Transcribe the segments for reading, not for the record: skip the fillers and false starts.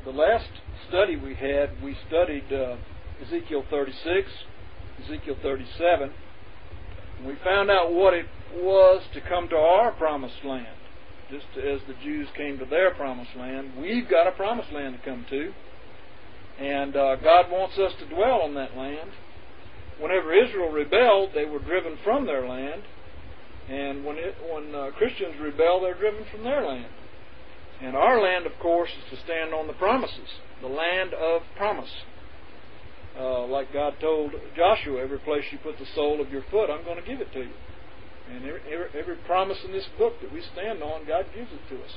the last study we had, we studied Ezekiel 36, Ezekiel 37. And we found out what it was to come to our promised land. Just as the Jews came to their promised land, we've got a promised land to come to. And God wants us to dwell on that land. Whenever Israel rebelled, they were driven from their land. And when Christians rebel, they're driven from their land. And our land, of course, is to stand on the promises, the land of promise. Like God told Joshua, every place you put the sole of your foot, I'm going to give it to you. And every promise in this book that we stand on, God gives it to us.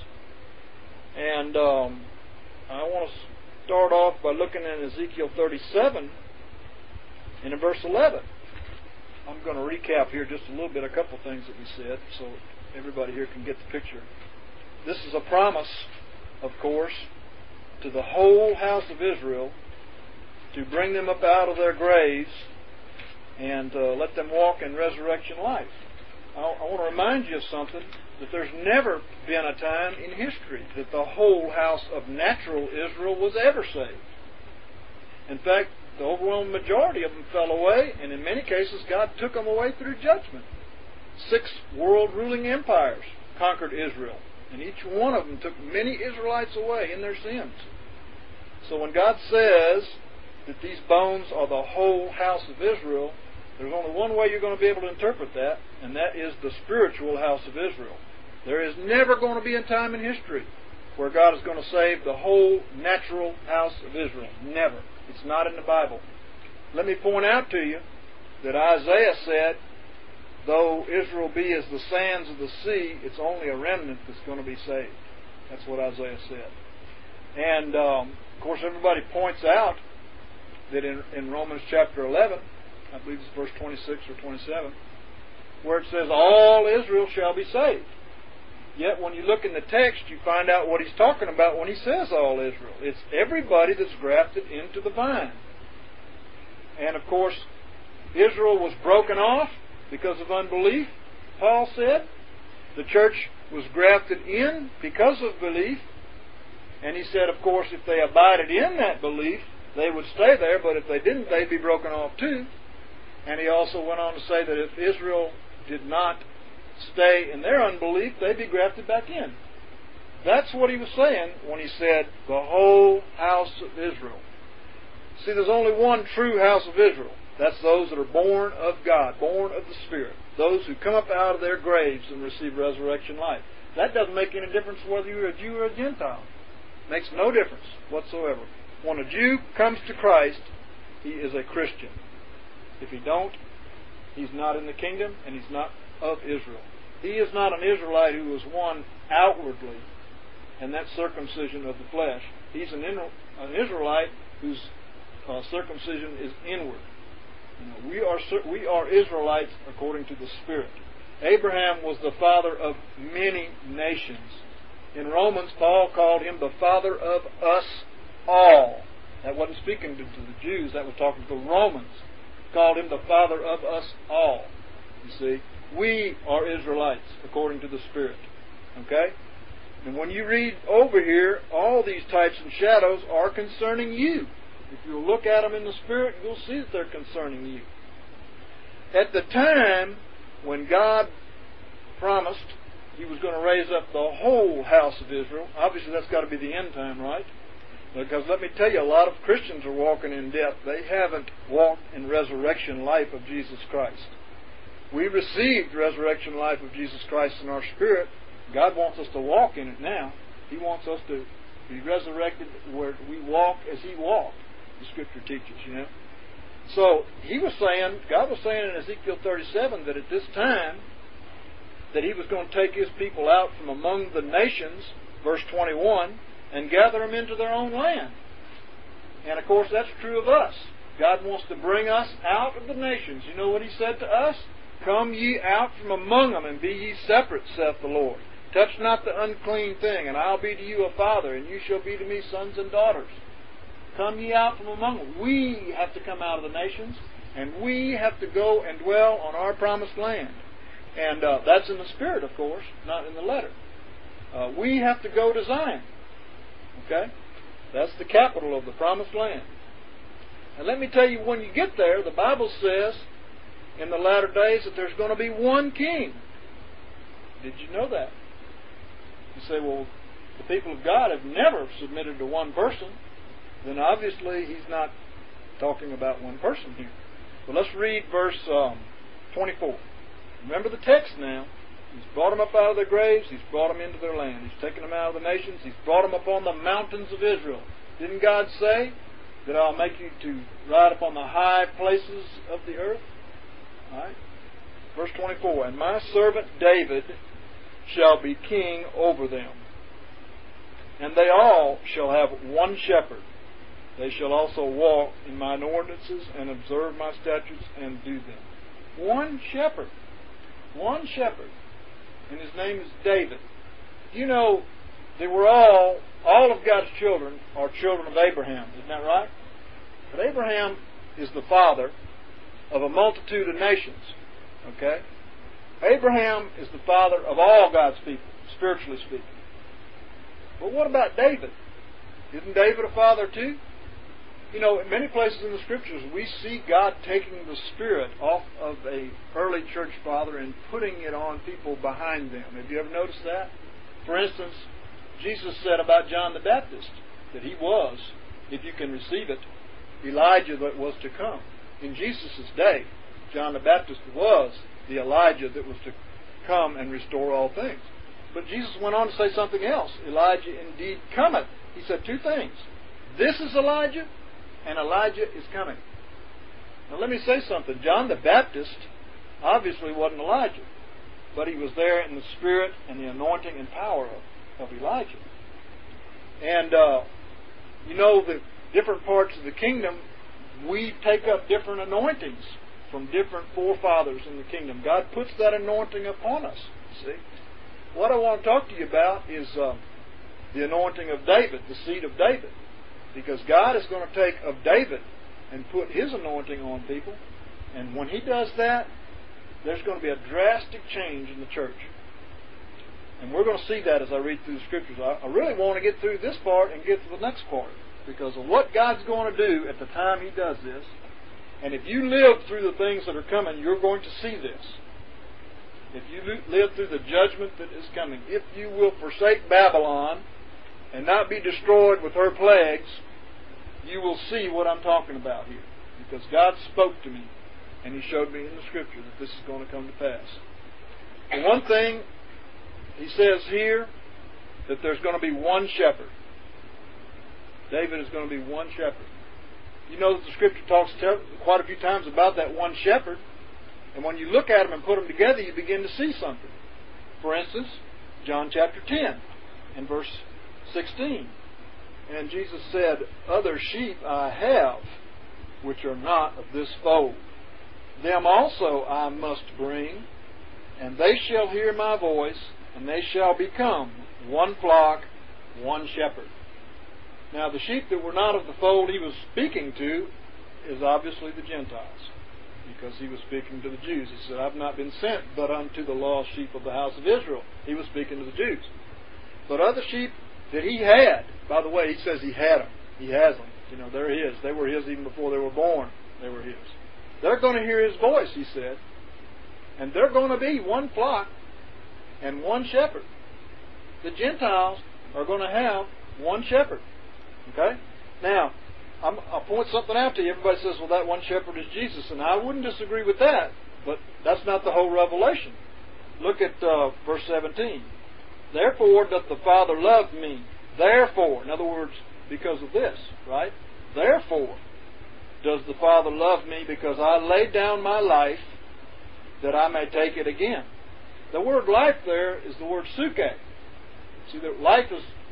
And I want to start off by looking at Ezekiel 37 and in verse 11. I'm going to recap here just a little bit, a couple of things that we said, so everybody here can get the picture. This is a promise, of course, to the whole house of Israel to bring them up out of their graves and let them walk in resurrection life. I want to remind you of something, that there's never been a time in history that the whole house of natural Israel was ever saved. In fact, the overwhelming majority of them fell away, and in many cases God took them away through judgment. 6 world ruling empires conquered Israel, and each one of them took many Israelites away in their sins. So when God says that these bones are the whole house of Israel, there's only one way you're going to be able to interpret that, and that is the spiritual house of Israel. There is never going to be a time in history where God is going to save the whole natural house of Israel. Never. It's not in the Bible. Let me point out to you that Isaiah said, though Israel be as the sands of the sea, it's only a remnant that's going to be saved. That's what Isaiah said. And, of course, everybody points out that in Romans chapter 11, I believe it's verse 26 or 27, where it says, all Israel shall be saved. Yet when you look in the text, you find out what he's talking about when he says all Israel. It's everybody that's grafted into the vine. And of course, Israel was broken off because of unbelief, Paul said. The church was grafted in because of belief. And he said, of course, if they abided in that belief, they would stay there, but if they didn't, they'd be broken off too. And he also went on to say that if Israel did not stay in their unbelief, they'd be grafted back in. That's what he was saying when he said, the whole house of Israel. See, there's only one true house of Israel. That's those that are born of God, born of the Spirit. Those who come up out of their graves and receive resurrection life. That doesn't make any difference whether you're a Jew or a Gentile. It makes no difference whatsoever. When a Jew comes to Christ, he is a Christian. If he don't, he's not in the kingdom and he's not of Israel. He is not an Israelite who was one outwardly, and that's circumcision of the flesh. He's an Israelite whose circumcision is inward. We are Israelites according to the Spirit. Abraham was the father of many nations. In Romans, Paul called him the father of us all. That wasn't speaking to the Jews, that was talking to the Romans. Called him the father of us all. You see, we are Israelites according to the Spirit. Okay? And when you read over here, all these types and shadows are concerning you. If you'll look at them in the Spirit, you'll see that they're concerning you. At the time when God promised He was going to raise up the whole house of Israel, obviously that's got to be the end time, right? Because let me tell you, a lot of Christians are walking in death. They haven't walked in resurrection life of Jesus Christ. We received resurrection life of Jesus Christ in our spirit. God wants us to walk in it now. He wants us to be resurrected where we walk as He walked. The Scripture teaches, you know. So God was saying in Ezekiel 37 that at this time that He was going to take His people out from among the nations, verse 21, and gather them into their own land. And of course that's true of us. God wants to bring us out of the nations. You know what He said to us? Come ye out from among them, and be ye separate, saith the Lord. Touch not the unclean thing, and I'll be to you a father, and you shall be to me sons and daughters. Come ye out from among them. We have to come out of the nations, and we have to go and dwell on our promised land. And that's in the Spirit, of course, not in the letter. We have to go to Zion. Okay? That's the capital of the promised land. And let me tell you, when you get there, the Bible says in the latter days that there's going to be one king. Did you know that? You say, well, the people of God have never submitted to one person. Then obviously he's not talking about one person here. But let's read verse 24. Remember the text now. He's brought them up out of their graves. He's brought them into their land. He's taken them out of the nations. He's brought them upon the mountains of Israel. Didn't God say that I'll make you to ride upon the high places of the earth? All right. Verse 24. And my servant David shall be king over them. And they all shall have one shepherd. They shall also walk in mine ordinances and observe my statutes and do them. One shepherd. One shepherd. And his name is David. You know, they were all of God's children are children of Abraham. Isn't that right? But Abraham is the father of a multitude of nations. Okay? Abraham is the father of all God's people, spiritually speaking. But what about David? Isn't David a father too? You know, in many places in the Scriptures, we see God taking the Spirit off of a early church father and putting it on people behind them. Have you ever noticed that? For instance, Jesus said about John the Baptist that he was, if you can receive it, Elijah that was to come. In Jesus' day, John the Baptist was the Elijah that was to come and restore all things. But Jesus went on to say something else. Elijah indeed cometh. He said two things. This is Elijah, and Elijah is coming. Now let me say something. John the Baptist obviously wasn't Elijah, but he was there in the spirit and the anointing and power of Elijah. And you know, the different parts of the kingdom, we take up different anointings from different forefathers in the kingdom. God puts that anointing upon us. See? What I want to talk to you about is the anointing of David, the seed of David. Because God is going to take of David and put His anointing on people. And when He does that, there's going to be a drastic change in the church. And we're going to see that as I read through the Scriptures. I really want to get through this part and get to the next part. Because of what God's going to do at the time He does this. And if you live through the things that are coming, you're going to see this. If you live through the judgment that is coming, if you will forsake Babylon and not be destroyed with her plagues, you will see what I'm talking about here. Because God spoke to me, and He showed me in the Scripture that this is going to come to pass. The one thing He says here, that there's going to be one shepherd. David is going to be one shepherd. You know that the Scripture talks quite a few times about that one shepherd. And when you look at them and put them together, you begin to see something. For instance, John chapter 10 and verse 16. And Jesus said, other sheep I have, which are not of this fold. Them also I must bring, and they shall hear my voice, and they shall become one flock, one shepherd. Now the sheep that were not of the fold He was speaking to is obviously the Gentiles. Because He was speaking to the Jews. He said, I've not been sent but unto the lost sheep of the house of Israel. He was speaking to the Jews. But other sheep that He had, by the way, He says He had them. He has them. You know, they're His. They were His even before they were born. They were His. They're going to hear His voice, He said. And they're going to be one flock and one shepherd. The Gentiles are going to have one shepherd. Okay? Now, I'll point something out to you. Everybody says, well, that one shepherd is Jesus. And I wouldn't disagree with that. But that's not the whole revelation. Look at verse 17. Therefore doth the Father love me. Therefore, in other words, because of this, right? Therefore does the Father love me, because I laid down my life that I may take it again. The word life there is the word suke. See, that life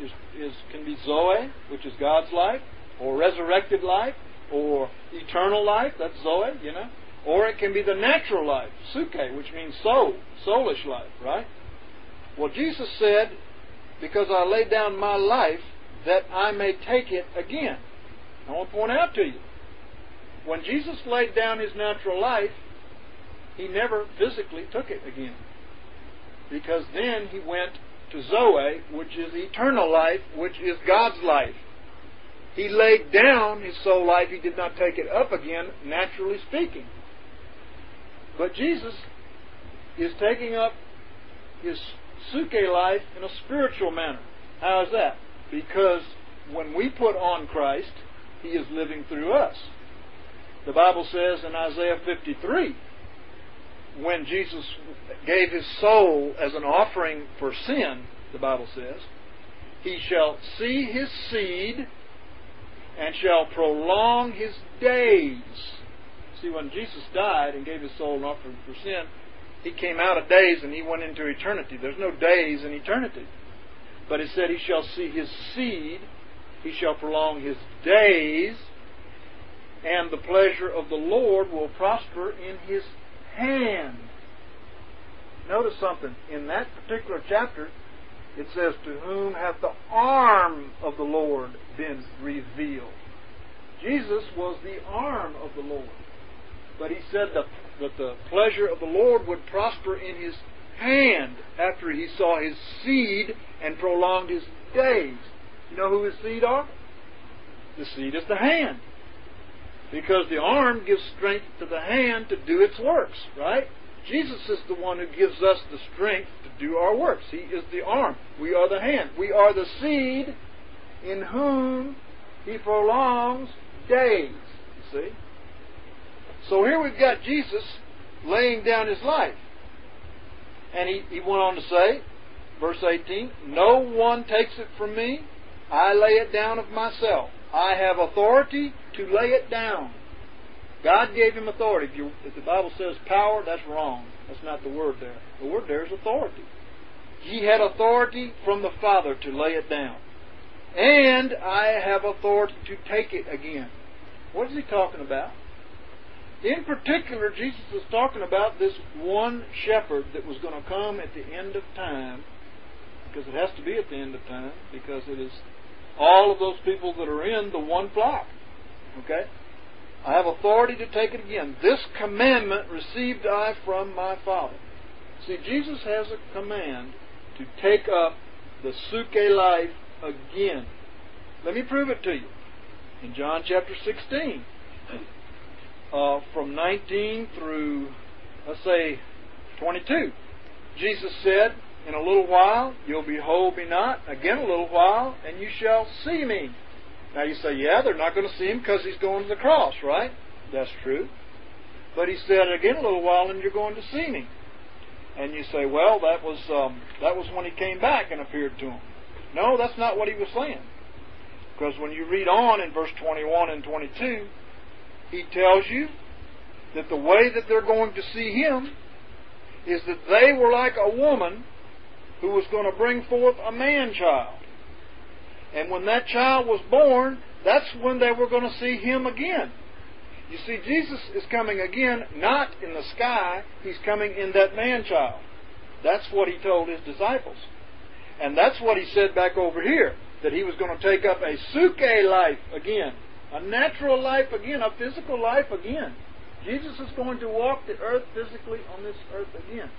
can be Zoe, which is God's life, or resurrected life, or eternal life, that's Zoe, you know. Or it can be the natural life, suke, which means soul, soulish life, right? Well, Jesus said, because I laid down my life, that I may take it again. I want to point out to you, when Jesus laid down His natural life, He never physically took it again. Because then He went to Zoe, which is eternal life, which is God's life. He laid down His soul life. He did not take it up again, naturally speaking. But Jesus is taking up His suke life in a spiritual manner. How is that? Because when we put on Christ, He is living through us. The Bible says in Isaiah 53, when Jesus gave His soul as an offering for sin, the Bible says, He shall see His seed and shall prolong His days. See, when Jesus died and gave His soul an offering for sin, He came out of days and He went into eternity. There's no days in eternity. But it said He shall see His seed, He shall prolong His days, and the pleasure of the Lord will prosper in His hand. Notice something. In that particular chapter, it says, to whom hath the arm of the Lord been revealed? Jesus was the arm of the Lord. But He said that the pleasure of the Lord would prosper in His hand after He saw His seed and prolonged His days. You know who His seed are? The seed is the hand. Because the arm gives strength to the hand to do its works, right? Jesus is the one who gives us the strength to do our works. He is the arm. We are the hand. We are the seed in whom He prolongs days. You see? So here we've got Jesus laying down His life. And he went on to say, verse 18, no one takes it from me. I lay it down of myself. I have authority to lay it down. God gave Him authority. If the Bible says power, that's wrong. That's not the word there. The word there is authority. He had authority from the Father to lay it down. And I have authority to take it again. What is He talking about? In particular, Jesus is talking about this one shepherd that was going to come at the end of time, because it has to be at the end of time, because it is all of those people that are in the one flock. Okay? I have authority to take it again. This commandment received I from my Father. See, Jesus has a command to take up the suke life again. Let me prove it to you. In John chapter 16, from 19 through, let's say, 22, Jesus said, in a little while you'll behold me not, again a little while, and you shall see me. Now you say, yeah, they're not going to see Him because He's going to the cross, right? That's true. But He said, again a little while, and you're going to see me. And you say, well, that was when He came back and appeared to them. No, that's not what He was saying. Because when you read on in verse 21 and 22, He tells you that the way that they're going to see Him is that they were like a woman who was going to bring forth a man-child. And when that child was born, that's when they were going to see Him again. You see, Jesus is coming again, not in the sky. He's coming in that man-child. That's what He told His disciples. And that's what He said back over here, that He was going to take up a suke life again, a natural life again, a physical life again. Jesus is going to walk the earth physically on this earth again.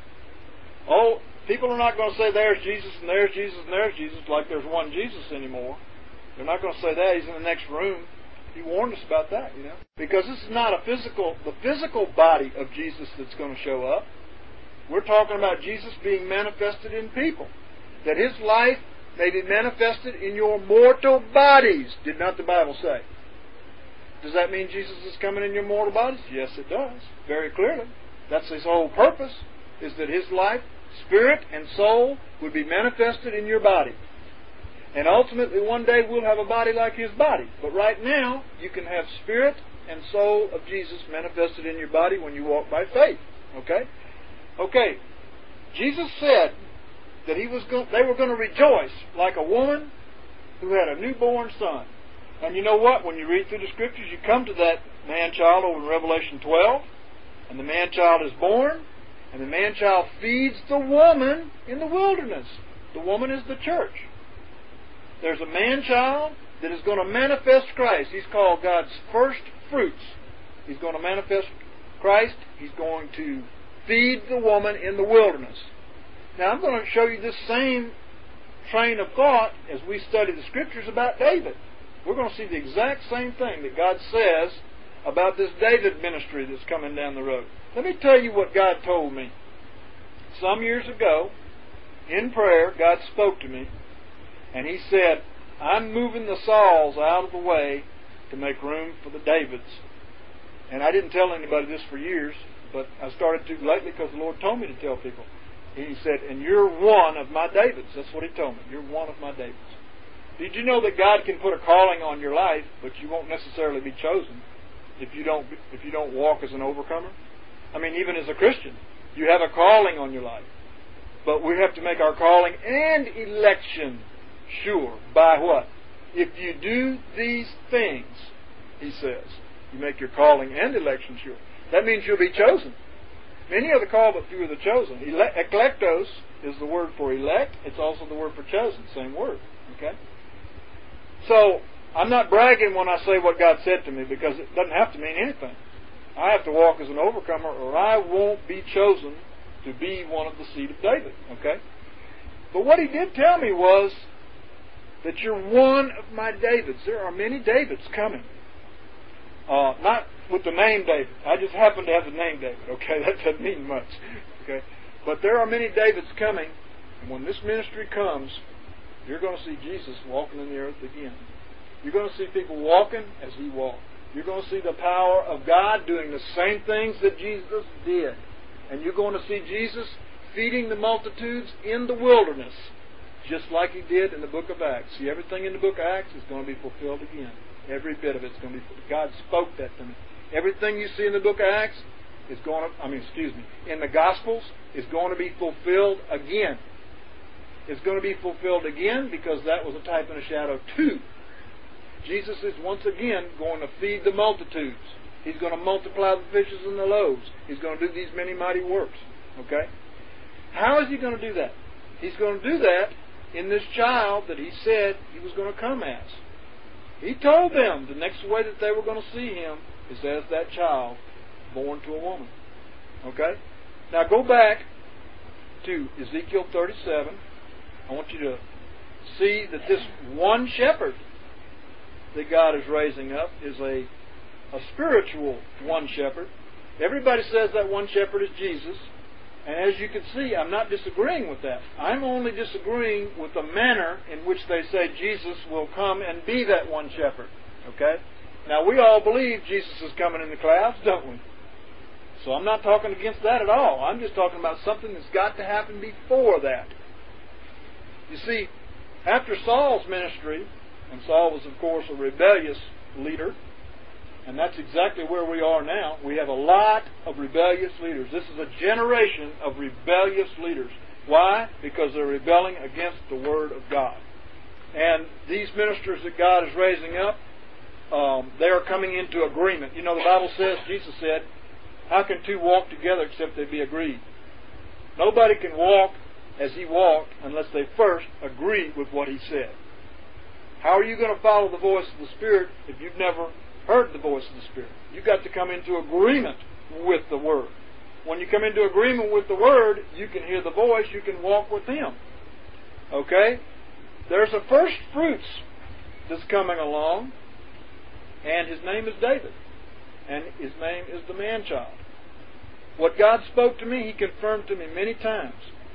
Oh, people are not going to say there's Jesus and there's Jesus and there's Jesus like there's one Jesus anymore. They're not going to say that. He's in the next room. He warned us about that, you know. Because this is not the physical body of Jesus that's going to show up. We're talking about Jesus being manifested in people. That His life may be manifested in your mortal bodies. Did not the Bible say? Does that mean Jesus is coming in your mortal bodies? Yes, it does. Very clearly. That's His whole purpose, is that His life, spirit, and soul would be manifested in your body. And ultimately, one day, we'll have a body like His body. But right now, you can have spirit and soul of Jesus manifested in your body when you walk by faith. Okay? Okay. Jesus said that they were going to rejoice like a woman who had a newborn son. And you know what? When you read through the Scriptures, you come to that man-child over in Revelation 12, and the man-child is born, and the man-child feeds the woman in the wilderness. The woman is the church. There's a man-child that is going to manifest Christ. He's called God's first fruits. He's going to manifest Christ. He's going to feed the woman in the wilderness. Now, I'm going to show you this same train of thought as we study the Scriptures about David. we're going to see the exact same thing that God says about this David ministry that's coming down the road. Let me tell you what God told me. Some years ago, in prayer, God spoke to me, and He said, I'm moving the Sauls out of the way to make room for the Davids. And I didn't tell anybody this for years, but I started to lately because the Lord told me to tell people. He said, and you're one of my Davids. That's what He told me. You're one of my Davids. Did you know that God can put a calling on your life, but you won't necessarily be chosen if you don't walk as an overcomer? I mean, even as a Christian, you have a calling on your life. But we have to make our calling and election sure. By what? If you do these things, He says, you make your calling and election sure. That means you'll be chosen. Many are the called, but few are the chosen. Eklektos is the word for elect. It's also the word for chosen. Same word. Okay? So, I'm not bragging when I say what God said to me, because it doesn't have to mean anything. I have to walk as an overcomer, or I won't be chosen to be one of the seed of David. Okay? But what He did tell me was that you're one of my Davids. There are many Davids coming. Not with the name David. I just happen to have the name David. Okay? That doesn't mean much. Okay? But there are many Davids coming, and when this ministry comes, you're going to see Jesus walking in the earth again. You're going to see people walking as He walked. You're going to see the power of God doing the same things that Jesus did. And you're going to see Jesus feeding the multitudes in the wilderness, just like He did in the book of Acts. See, everything in the book of Acts is going to be fulfilled again. Every bit of it's going to be fulfilled. God spoke that to me. Everything you see in the book of Acts is going to, in the Gospels, is going to be fulfilled again. It's going to be fulfilled again because that was a type and a shadow too. Jesus is once again going to feed the multitudes. He's going to multiply the fishes and the loaves. He's going to do these many mighty works. Okay? How is He going to do that? He's going to do that in this child that He said He was going to come as. He told them the next way that they were going to see Him is as that child born to a woman. Okay? Now go back to Ezekiel 37. I want you to see that this one shepherd that God is raising up is a spiritual one shepherd. Everybody says that one shepherd is Jesus. And as you can see, I'm not disagreeing with that. I'm only disagreeing with the manner in which they say Jesus will come and be that one shepherd. Okay? Now, we all believe Jesus is coming in the clouds, don't we? So I'm not talking against that at all. I'm just talking about something that's got to happen before that. You see, after Saul's ministry, and Saul was, of course, a rebellious leader, and that's exactly where we are now. We have a lot of rebellious leaders. This is a generation of rebellious leaders. Why? Because they're rebelling against the Word of God. And these ministers that God is raising up, they are coming into agreement. You know, the Bible says, Jesus said, how can two walk together except they be agreed? Nobody can walk as He walked unless they first agree with what He said. How are you going to follow the voice of the Spirit if you've never heard the voice of the Spirit? You've got to come into agreement with the Word. When you come into agreement with the Word, you can hear the voice, you can walk with Him. Okay? There's a first fruits that's coming along, and his name is David. And his name is the man-child. What God spoke to me, He confirmed to me many times.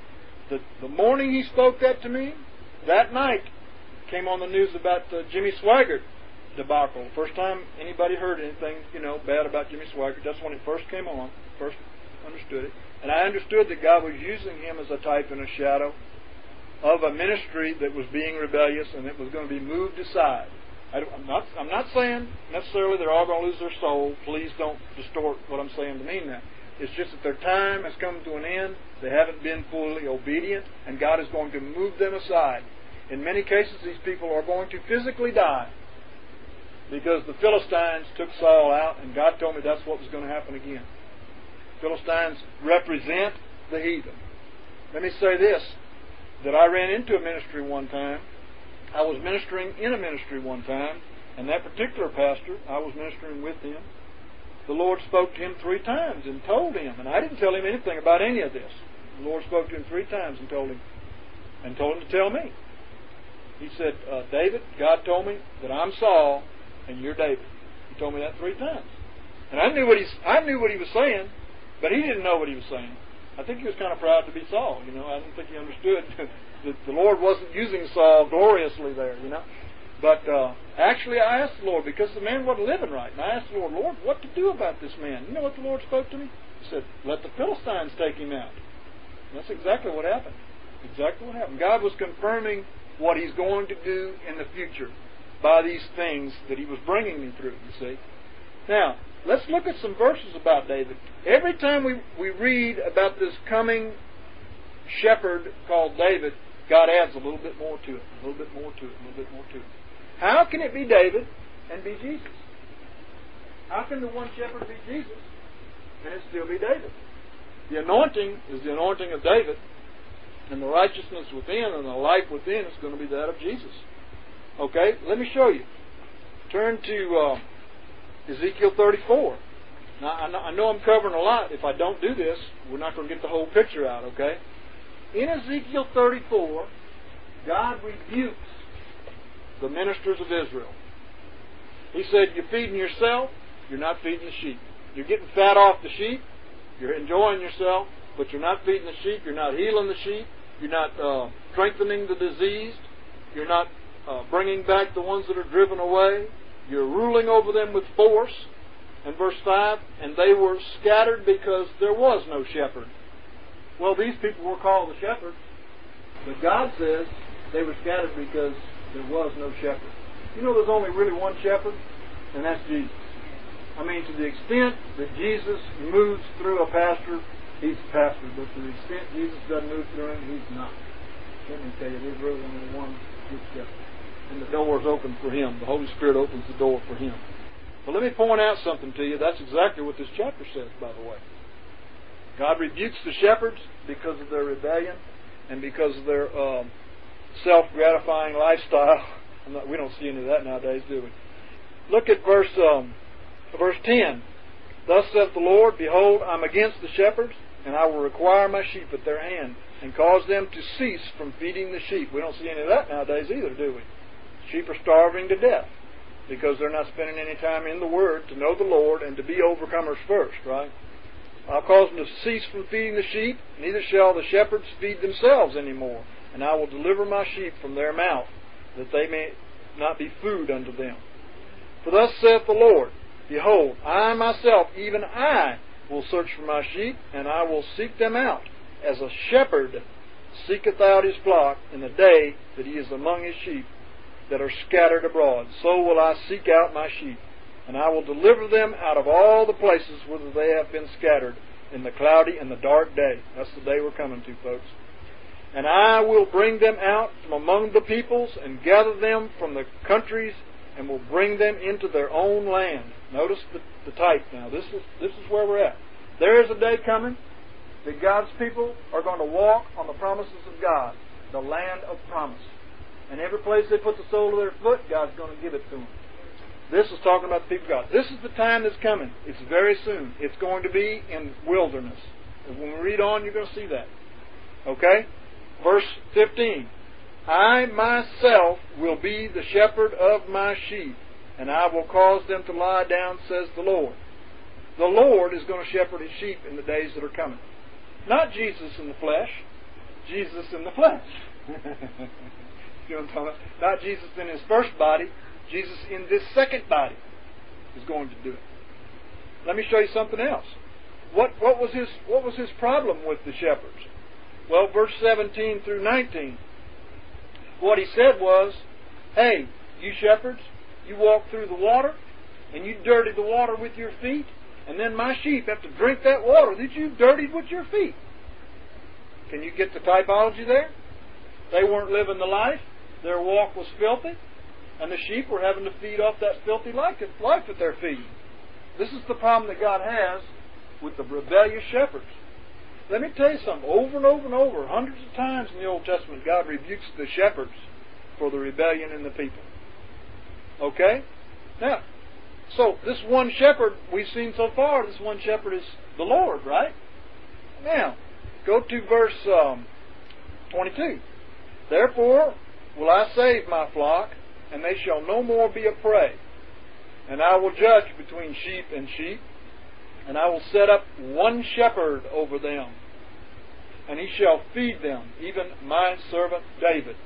The morning He spoke that to me, that night came on the news about the Jimmy Swaggart debacle. First time anybody heard anything, bad about Jimmy Swaggart. That's when it first came on. First understood it. And I understood that God was using him as a type and a shadow of a ministry that was being rebellious and that was going to be moved aside. I'm not saying necessarily they're all going to lose their soul. Please don't distort what I'm saying to mean that. It's just that their time has come to an end. They haven't been fully obedient, and God is going to move them aside. In many cases, these people are going to physically die because the Philistines took Saul out, and God told me that's what was going to happen again. Philistines represent the heathen. Let me say this, that I ran into a ministry one time. I was ministering in a ministry one time, and that particular pastor, I was ministering with him. The Lord spoke to him 3 times and told him, and I didn't tell him anything about any of this. The Lord spoke to him 3 times and told him to tell me. He said, David, God told me that I'm Saul and you're David. He told me that 3 times. And I knew what he was saying, but he didn't know what he was saying. I think he was kind of proud to be Saul. I don't think he understood that the Lord wasn't using Saul gloriously there. But actually, I asked the Lord, because the man wasn't living right. And I asked the Lord, what to do about this man? You know what the Lord spoke to me? He said, let the Philistines take him out. And that's exactly what happened. Exactly what happened. God was confirming what He's going to do in the future by these things that He was bringing me through, you see. Now, let's look at some verses about David. Every time we read about this coming shepherd called David, God adds a little bit more to it, a little bit more to it, a little bit more to it. How can it be David and be Jesus? How can the one shepherd be Jesus and it still be David? The anointing is the anointing of David, and the righteousness within and the life within is going to be that of Jesus. Okay, let me show you. Turn to Ezekiel 34. Now, I know I'm covering a lot. If I don't do this, we're not going to get the whole picture out, okay? In Ezekiel 34, God rebukes the ministers of Israel. He said, you're feeding yourself, you're not feeding the sheep. You're getting fat off the sheep, you're enjoying yourself, but you're not feeding the sheep, you're not healing the sheep, you're not strengthening the diseased, you're not bringing back the ones that are driven away, you're ruling over them with force. And verse 5, and they were scattered because there was no shepherd. Well, these people were called the shepherds, but God says they were scattered because there was no shepherd. There's only really one shepherd, and that's Jesus. I mean, to the extent that Jesus moves through a pastor, he's a pastor, but to the extent Jesus doesn't move through him, he's not. Let me tell you, there's really only one good shepherd. And the door is open for him. The Holy Spirit opens the door for him. But let me point out something to you. That's exactly what this chapter says, by the way. God rebukes the shepherds because of their rebellion and because of their self-gratifying lifestyle. We don't see any of that nowadays, do we? Look at verse 10. Thus saith the Lord, behold, I'm against the shepherds, and I will require my sheep at their hand, and cause them to cease from feeding the sheep. We don't see any of that nowadays either, do we? Sheep are starving to death because they're not spending any time in the Word to know the Lord and to be overcomers first, right? I'll cause them to cease from feeding the sheep, neither shall the shepherds feed themselves any more. And I will deliver my sheep from their mouth, that they may not be food unto them. For thus saith the Lord, behold, I myself, even I, will search for my sheep, and I will seek them out, as a shepherd seeketh out his flock in the day that he is among his sheep that are scattered abroad. So will I seek out my sheep, and I will deliver them out of all the places whither they have been scattered in the cloudy and the dark day. That's the day we're coming to, folks. And I will bring them out from among the peoples and gather them from the countries and will bring them into their own land. Notice the type now. This is where we're at. There is a day coming that God's people are going to walk on the promises of God, the land of promise. And every place they put the sole of their foot, God's going to give it to them. This is talking about the people of God. This is the time that's coming. It's very soon. It's going to be in wilderness. And when we read on, you're going to see that. Okay? Verse 15. I myself will be the shepherd of my sheep, and I will cause them to lie down, says the Lord. The Lord is going to shepherd His sheep in the days that are coming. Not Jesus in the flesh. Jesus in the flesh. You know what I'm talking about? Not Jesus in His first body. Jesus in this second body is going to do it. Let me show you something else. What was his problem with the shepherds? Well, verse 17 through 19. What he said was, hey, you shepherds, you walk through the water, and you dirty the water with your feet, and then my sheep have to drink that water that you've dirtied with your feet. Can you get the typology there? They weren't living the life. Their walk was filthy, and the sheep were having to feed off that filthy life that they're feeding. This is the problem that God has with the rebellious shepherds. Let me tell you something. Over and over and over, hundreds of times in the Old Testament, God rebukes the shepherds for the rebellion in the people. Okay? Now, so this one shepherd we've seen so far, this one shepherd is the Lord, right? Now, go to verse 22. Therefore, will I save my flock, and they shall no more be a prey. And I will judge between sheep and sheep, and I will set up one shepherd over them, and he shall feed them, even my servant David.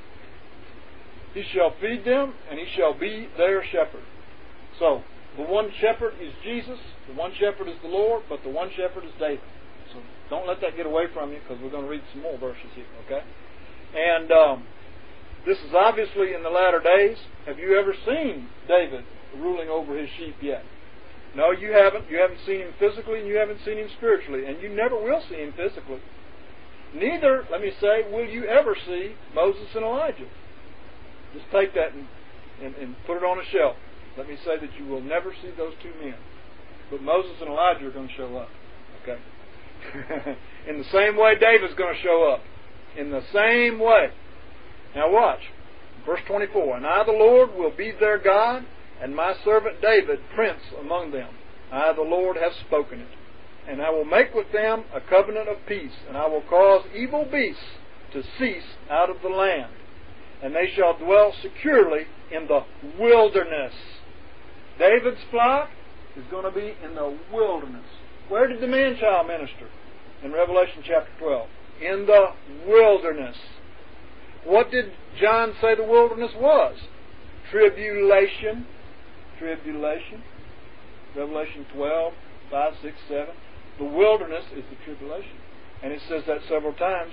He shall feed them, and he shall be their shepherd. So, the one shepherd is Jesus, the one shepherd is the Lord, but the one shepherd is David. So don't let that get away from you, because we're going to read some more verses here, okay? And this is obviously in the latter days. Have you ever seen David ruling over his sheep yet? No, you haven't. You haven't seen him physically, and you haven't seen him spiritually, and you never will see him physically. Neither, let me say, will you ever see Moses and Elijah. Just take that and put it on a shelf. Let me say that you will never see those two men. But Moses and Elijah are going to show up. Okay? In the same way David's going to show up. In the same way. Now watch. Verse 24. And I, the Lord, will be their God, and my servant David, prince among them. I, the Lord, have spoken it. And I will make with them a covenant of peace, and I will cause evil beasts to cease out of the land. And they shall dwell securely in the wilderness. David's flock is going to be in the wilderness. Where did the man-child minister? In Revelation chapter 12. In the wilderness. What did John say the wilderness was? Tribulation. Tribulation. Revelation 12, 5, 6, 7. The wilderness is the tribulation. And it says that several times.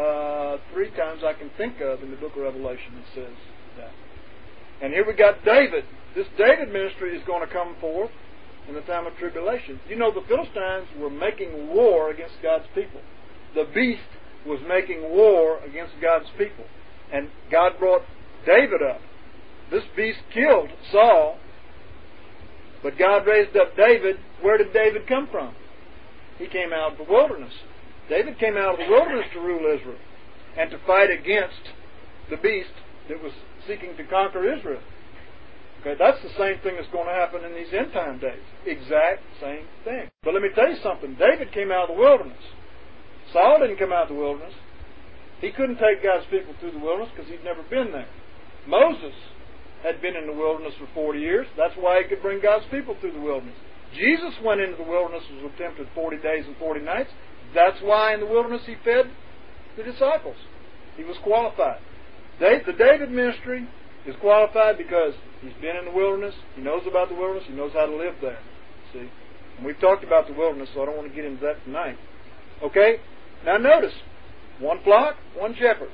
3 times I can think of in the book of Revelation it says that. And here we got David. This David ministry is going to come forth in the time of tribulation. You know, the Philistines were making war against God's people. The beast was making war against God's people. And God brought David up. This beast killed Saul, but God raised up David. Where did David come from? He came out of the wilderness. David came out of the wilderness to rule Israel and to fight against the beast that was seeking to conquer Israel. Okay, that's the same thing that's going to happen in these end time days. Exact same thing. But let me tell you something. David came out of the wilderness. Saul didn't come out of the wilderness. He couldn't take God's people through the wilderness because he'd never been there. Moses had been in the wilderness for 40 years. That's why he could bring God's people through the wilderness. Jesus went into the wilderness and was tempted 40 days and 40 nights. That's why in the wilderness he fed the disciples. He was qualified. The David ministry is qualified because he's been in the wilderness. He knows about the wilderness. He knows how to live there. See? And we've talked about the wilderness, so I don't want to get into that tonight. Okay? Now notice, one flock, one shepherd.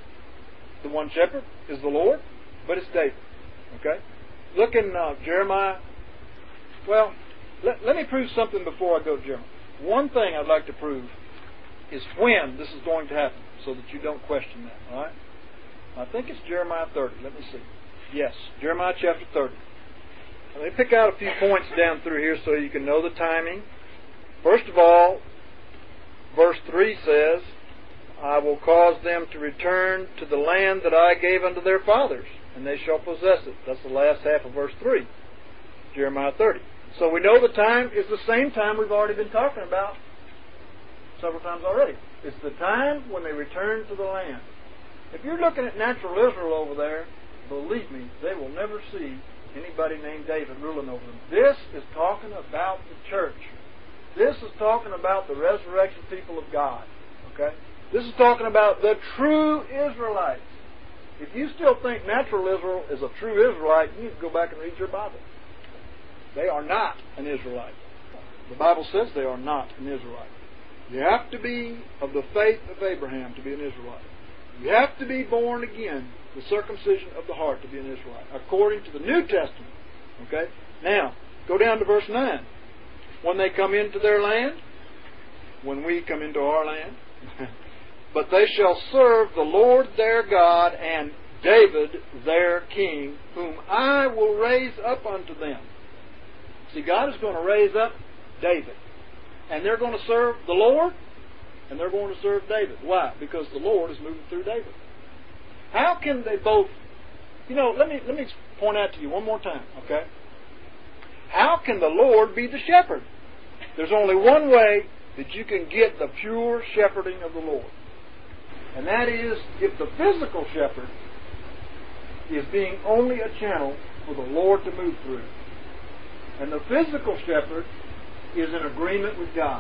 The one shepherd is the Lord, but it's David. Okay? Look in Jeremiah. Well, let me prove something before I go to Jeremiah. One thing I'd like to prove is when this is going to happen, so that you don't question that. All right? I think it's Jeremiah 30. Let me see. Yes, Jeremiah chapter 30. Let me pick out a few points down through here so you can know the timing. First of all, verse 3 says, I will cause them to return to the land that I gave unto their fathers, and they shall possess it. That's the last half of verse 3, Jeremiah 30. So we know the time is the same time we've already been talking about several times already. It's the time when they return to the land. If you're looking at natural Israel over there, believe me, they will never see anybody named David ruling over them. This is talking about the church. This is talking about the resurrection people of God. Okay? This is talking about the true Israelites. If you still think natural Israel is a true Israelite, you need to go back and read your Bible. They are not an Israelite. The Bible says they are not an Israelite. You have to be of the faith of Abraham to be an Israelite. You have to be born again, the circumcision of the heart, to be an Israelite, according to the New Testament. Okay? Now, go down to verse 9. When they come into their land, when we come into our land, but they shall serve the Lord their God and David their king, whom I will raise up unto them. See, God is going to raise up David. And they're going to serve the Lord, and they're going to serve David. Why? Because the Lord is moving through David. How can they both... let me point out to you one more time, okay? How can the Lord be the shepherd? There's only one way that you can get the pure shepherding of the Lord. And that is if the physical shepherd is being only a channel for the Lord to move through. And the physical shepherd is in agreement with God.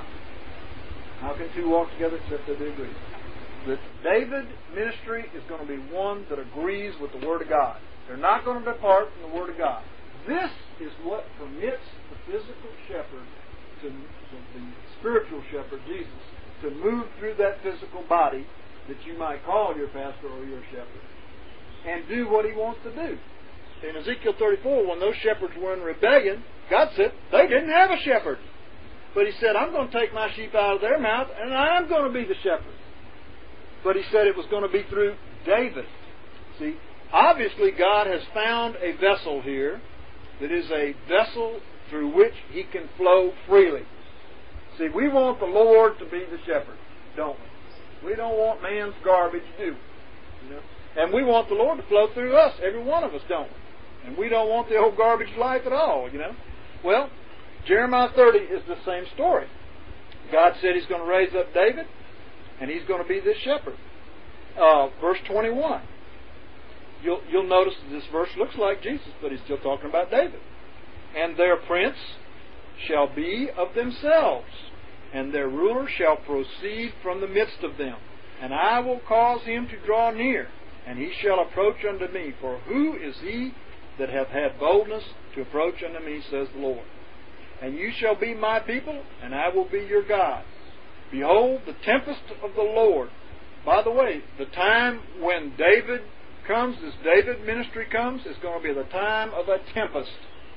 How can two walk together except they be agreed? The David ministry is going to be one that agrees with the Word of God. They're not going to depart from the Word of God. This is what permits the physical shepherd, the spiritual shepherd, Jesus, to move through that physical body that you might call your pastor or your shepherd and do what he wants to do. In Ezekiel 34, when those shepherds were in rebellion, God said they didn't have a shepherd. But He said, I'm going to take my sheep out of their mouth and I'm going to be the shepherd. But He said it was going to be through David. See, obviously God has found a vessel here that is a vessel through which He can flow freely. See, we want the Lord to be the shepherd, don't we? We don't want man's garbage, do we? You know? And we want the Lord to flow through us, every one of us, don't we? And we don't want the old garbage life at all, you know. Well, Jeremiah 30 is the same story. God said He's going to raise up David, and He's going to be this shepherd. Verse 21. You'll notice that this verse looks like Jesus, but He's still talking about David. And their prince shall be of themselves, and their ruler shall proceed from the midst of them. And I will cause him to draw near, and he shall approach unto me. For who is he that hath had boldness to approach unto me, says the Lord? And you shall be my people, and I will be your God. Behold, the tempest of the Lord. By the way, the time when David comes, this David ministry comes, is going to be the time of a tempest.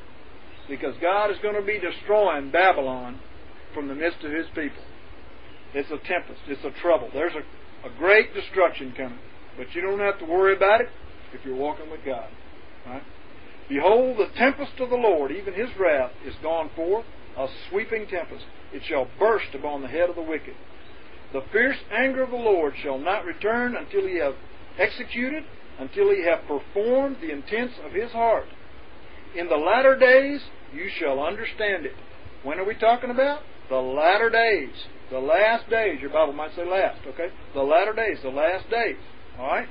Because God is going to be destroying Babylon from the midst of His people. It's a tempest. It's a trouble. There's a great destruction coming. But you don't have to worry about it if you're walking with God. Right? Behold, the tempest of the Lord, even His wrath, is gone forth, a sweeping tempest. It shall burst upon the head of the wicked. The fierce anger of the Lord shall not return until He have executed, until He have performed the intents of His heart. In the latter days you shall understand it. When are we talking about? The latter days. The last days. Your Bible might say last, okay? The latter days, the last days. Alright?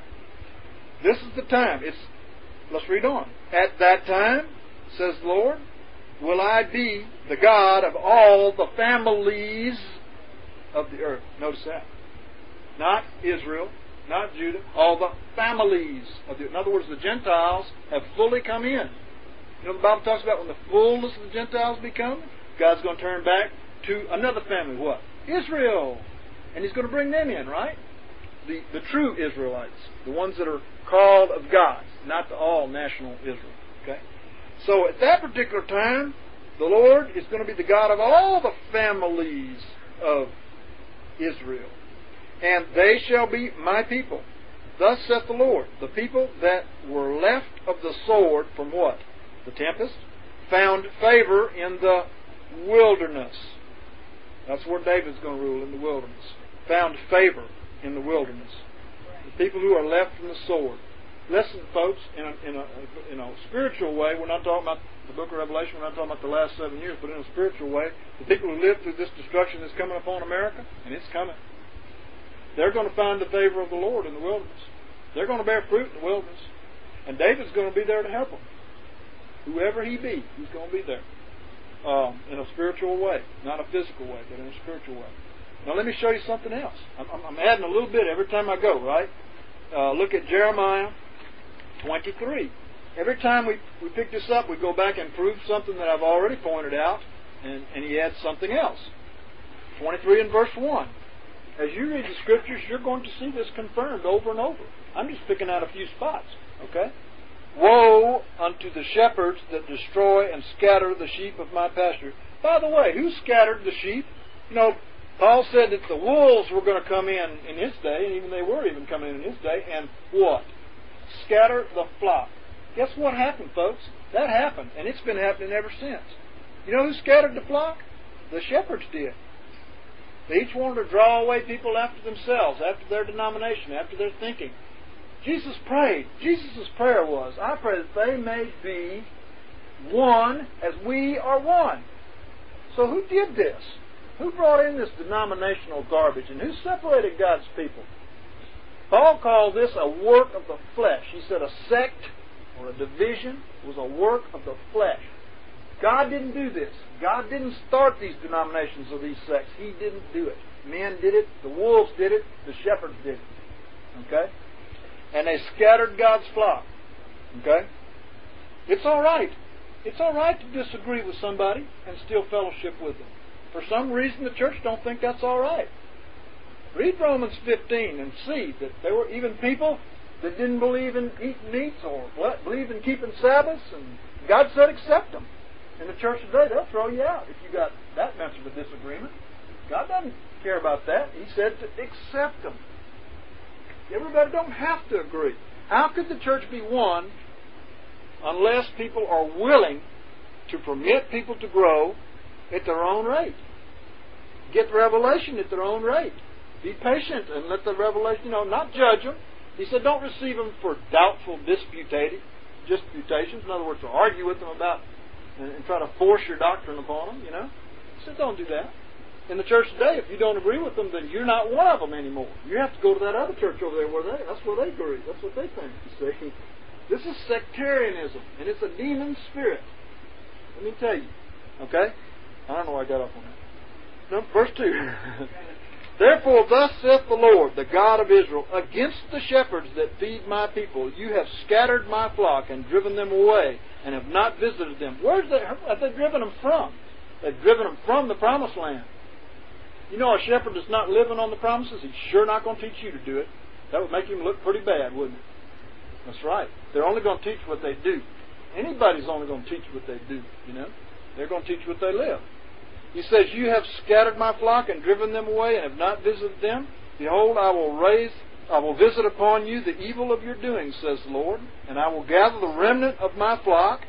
This is the time. Let's read on. At that time, says the Lord, will I be the God of all the families of the earth. Notice that. Not Israel, not Judah, all the families of the earth. In other words, the Gentiles have fully come in. You know, the Bible talks about when the fullness of the Gentiles become, God's going to turn back to another family. What? Israel. And He's going to bring them in, right? The true Israelites. The ones that are called of God, not the all national Israel. Okay? So at that particular time, the Lord is going to be the God of all the families of Israel. And they shall be my people. Thus saith the Lord, the people that were left of the sword from what? The tempest, found favor in the wilderness. That's where David's going to rule, in the wilderness. Found favor in the wilderness. The people who are left from the sword. Listen, folks, in a spiritual way, we're not talking about the book of Revelation, we're not talking about the last 7 years, but in a spiritual way, the people who live through this destruction that's coming upon America, and it's coming, they're going to find the favor of the Lord in the wilderness. They're going to bear fruit in the wilderness. And David's going to be there to help them. Whoever he be, he's going to be there. In a spiritual way. Not a physical way, but in a spiritual way. Now let me show you something else. I'm adding a little bit every time I go, right? Look at Jeremiah 23. Every time we pick this up, we go back and prove something that I've already pointed out, and he adds something else. 23 and verse 1. As you read the Scriptures, you're going to see this confirmed over and over. I'm just picking out a few spots, okay? Woe unto the shepherds that destroy and scatter the sheep of my pasture. By the way, who scattered the sheep? You know, Paul said that the wolves were going to come in his day, and even they were even coming in his day, and what? Scatter the flock. Guess what happened, folks? That happened, and it's been happening ever since. You know who scattered the flock? The shepherds did. They each wanted to draw away people after themselves, after their denomination, after their thinking. Jesus prayed. Jesus' prayer was, I pray that they may be one as we are one. So who did this? Who brought in this denominational garbage? And who separated God's people? Paul called this a work of the flesh. He said a sect or a division was a work of the flesh. God didn't do this. God didn't start these denominations or these sects. He didn't do it. Men did it. The wolves did it. The shepherds did it. Okay? And they scattered God's flock. Okay? It's all right. It's all right to disagree with somebody and still fellowship with them. For some reason, the church don't think that's all right. Read Romans 15 and see that there were even people that didn't believe in eating meats or believe in keeping Sabbaths, and God said accept them. In the church today, they'll throw you out if you got that much of a disagreement. God doesn't care about that. He said to accept them. Everybody don't have to agree. How could the church be one unless people are willing to permit people to grow at their own rate? Get revelation at their own rate. Be patient and let the revelation, not judge them. He said don't receive them for doubtful disputations. In other words, to argue with them about and try to force your doctrine upon them, He said don't do that. In the church today, if you don't agree with them, then you're not one of them anymore. You have to go to that other church over there that's where they agree. That's what they think. You see? This is sectarianism, and it's a demon spirit. Let me tell you. Okay? I don't know why I got off on that. No, verse 2. Therefore, thus saith the Lord, the God of Israel, against the shepherds that feed my people, you have scattered my flock and driven them away, and have not visited them. Where have they driven them from? They've driven them from the promised land. A shepherd that's not living on the promises, he's sure not going to teach you to do it. That would make him look pretty bad, wouldn't it? That's right. They're only going to teach what they do. Anybody's only going to teach what they do, They're going to teach what they live. He says, you have scattered my flock and driven them away and have not visited them. Behold, I will visit upon you the evil of your doing, says the Lord, and I will gather the remnant of my flock,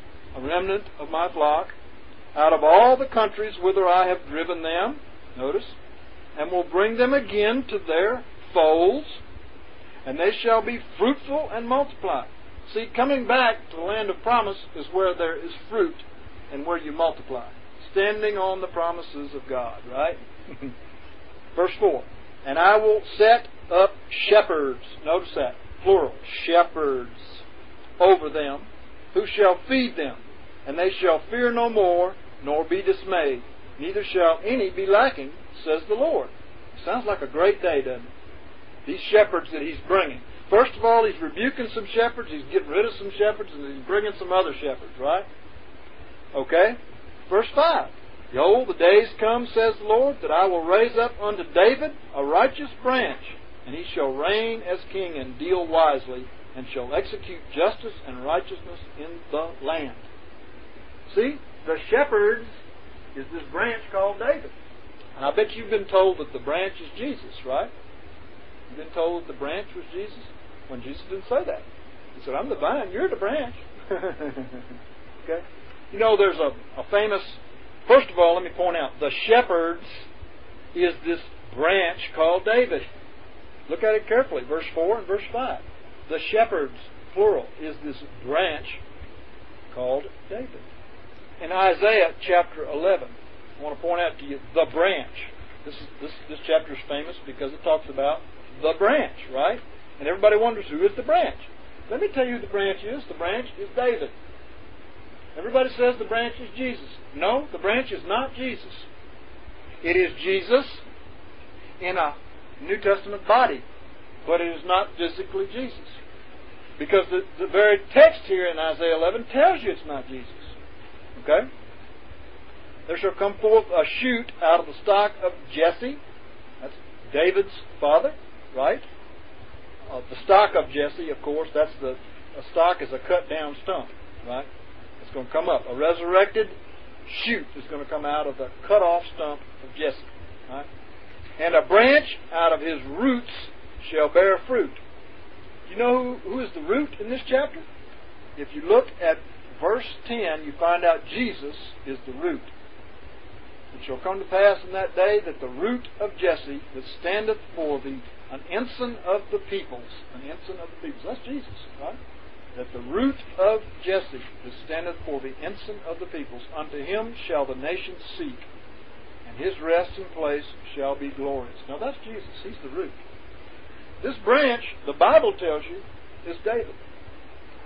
out of all the countries whither I have driven them, notice, and will bring them again to their folds, and they shall be fruitful and multiply. See, coming back to the land of promise is where there is fruit and where you multiply. Standing on the promises of God, right? Verse 4. And I will set up shepherds, notice that, plural, shepherds, over them, who shall feed them, and they shall fear no more, nor be dismayed, neither shall any be lacking, says the Lord. Sounds like a great day, doesn't it? These shepherds that He's bringing. First of all, He's rebuking some shepherds, He's getting rid of some shepherds, and He's bringing some other shepherds, right? Okay? Verse 5. Behold, the days come, says the Lord, that I will raise up unto David a righteous branch, and he shall reign as king and deal wisely, and shall execute justice and righteousness in the land. See, the shepherds is this branch called David. And I bet you've been told that the branch is Jesus, right? You've been told that the branch was Jesus? When Jesus didn't say that. He said, I'm the vine, you're the branch. Okay? There's a famous... First of all, let me point out, the shepherds is this branch called David. Look at it carefully, verse 4 and verse 5. The shepherds, plural, is this branch called David. In Isaiah chapter 11, I want to point out to you the branch. This chapter is famous because it talks about the branch, right? And everybody wonders, who is the branch? Let me tell you who the branch is. The branch is David. Everybody says the branch is Jesus. No, the branch is not Jesus. It is Jesus in a New Testament body, but it is not physically Jesus. Because the very text here in Isaiah 11 tells you it's not Jesus. Okay? There shall come forth a shoot out of the stock of Jesse. That's David's father, right? The stock of Jesse, of course, a stock is a cut down stump, right? It's going to come up. A resurrected shoot is going to come out of the cut off stump of Jesse, right? And a branch out of his roots shall bear fruit. Do you know who is the root in this chapter? If you look at verse 10, you find out Jesus is the root. It shall come to pass in that day that the root of Jesse that standeth for an ensign of the peoples. An ensign of the peoples. That's Jesus, right? That the root of Jesse that standeth for the ensign of the peoples, unto him shall the nations seek, and his resting place shall be glorious. Now that's Jesus. He's the root. This branch, the Bible tells you, is David.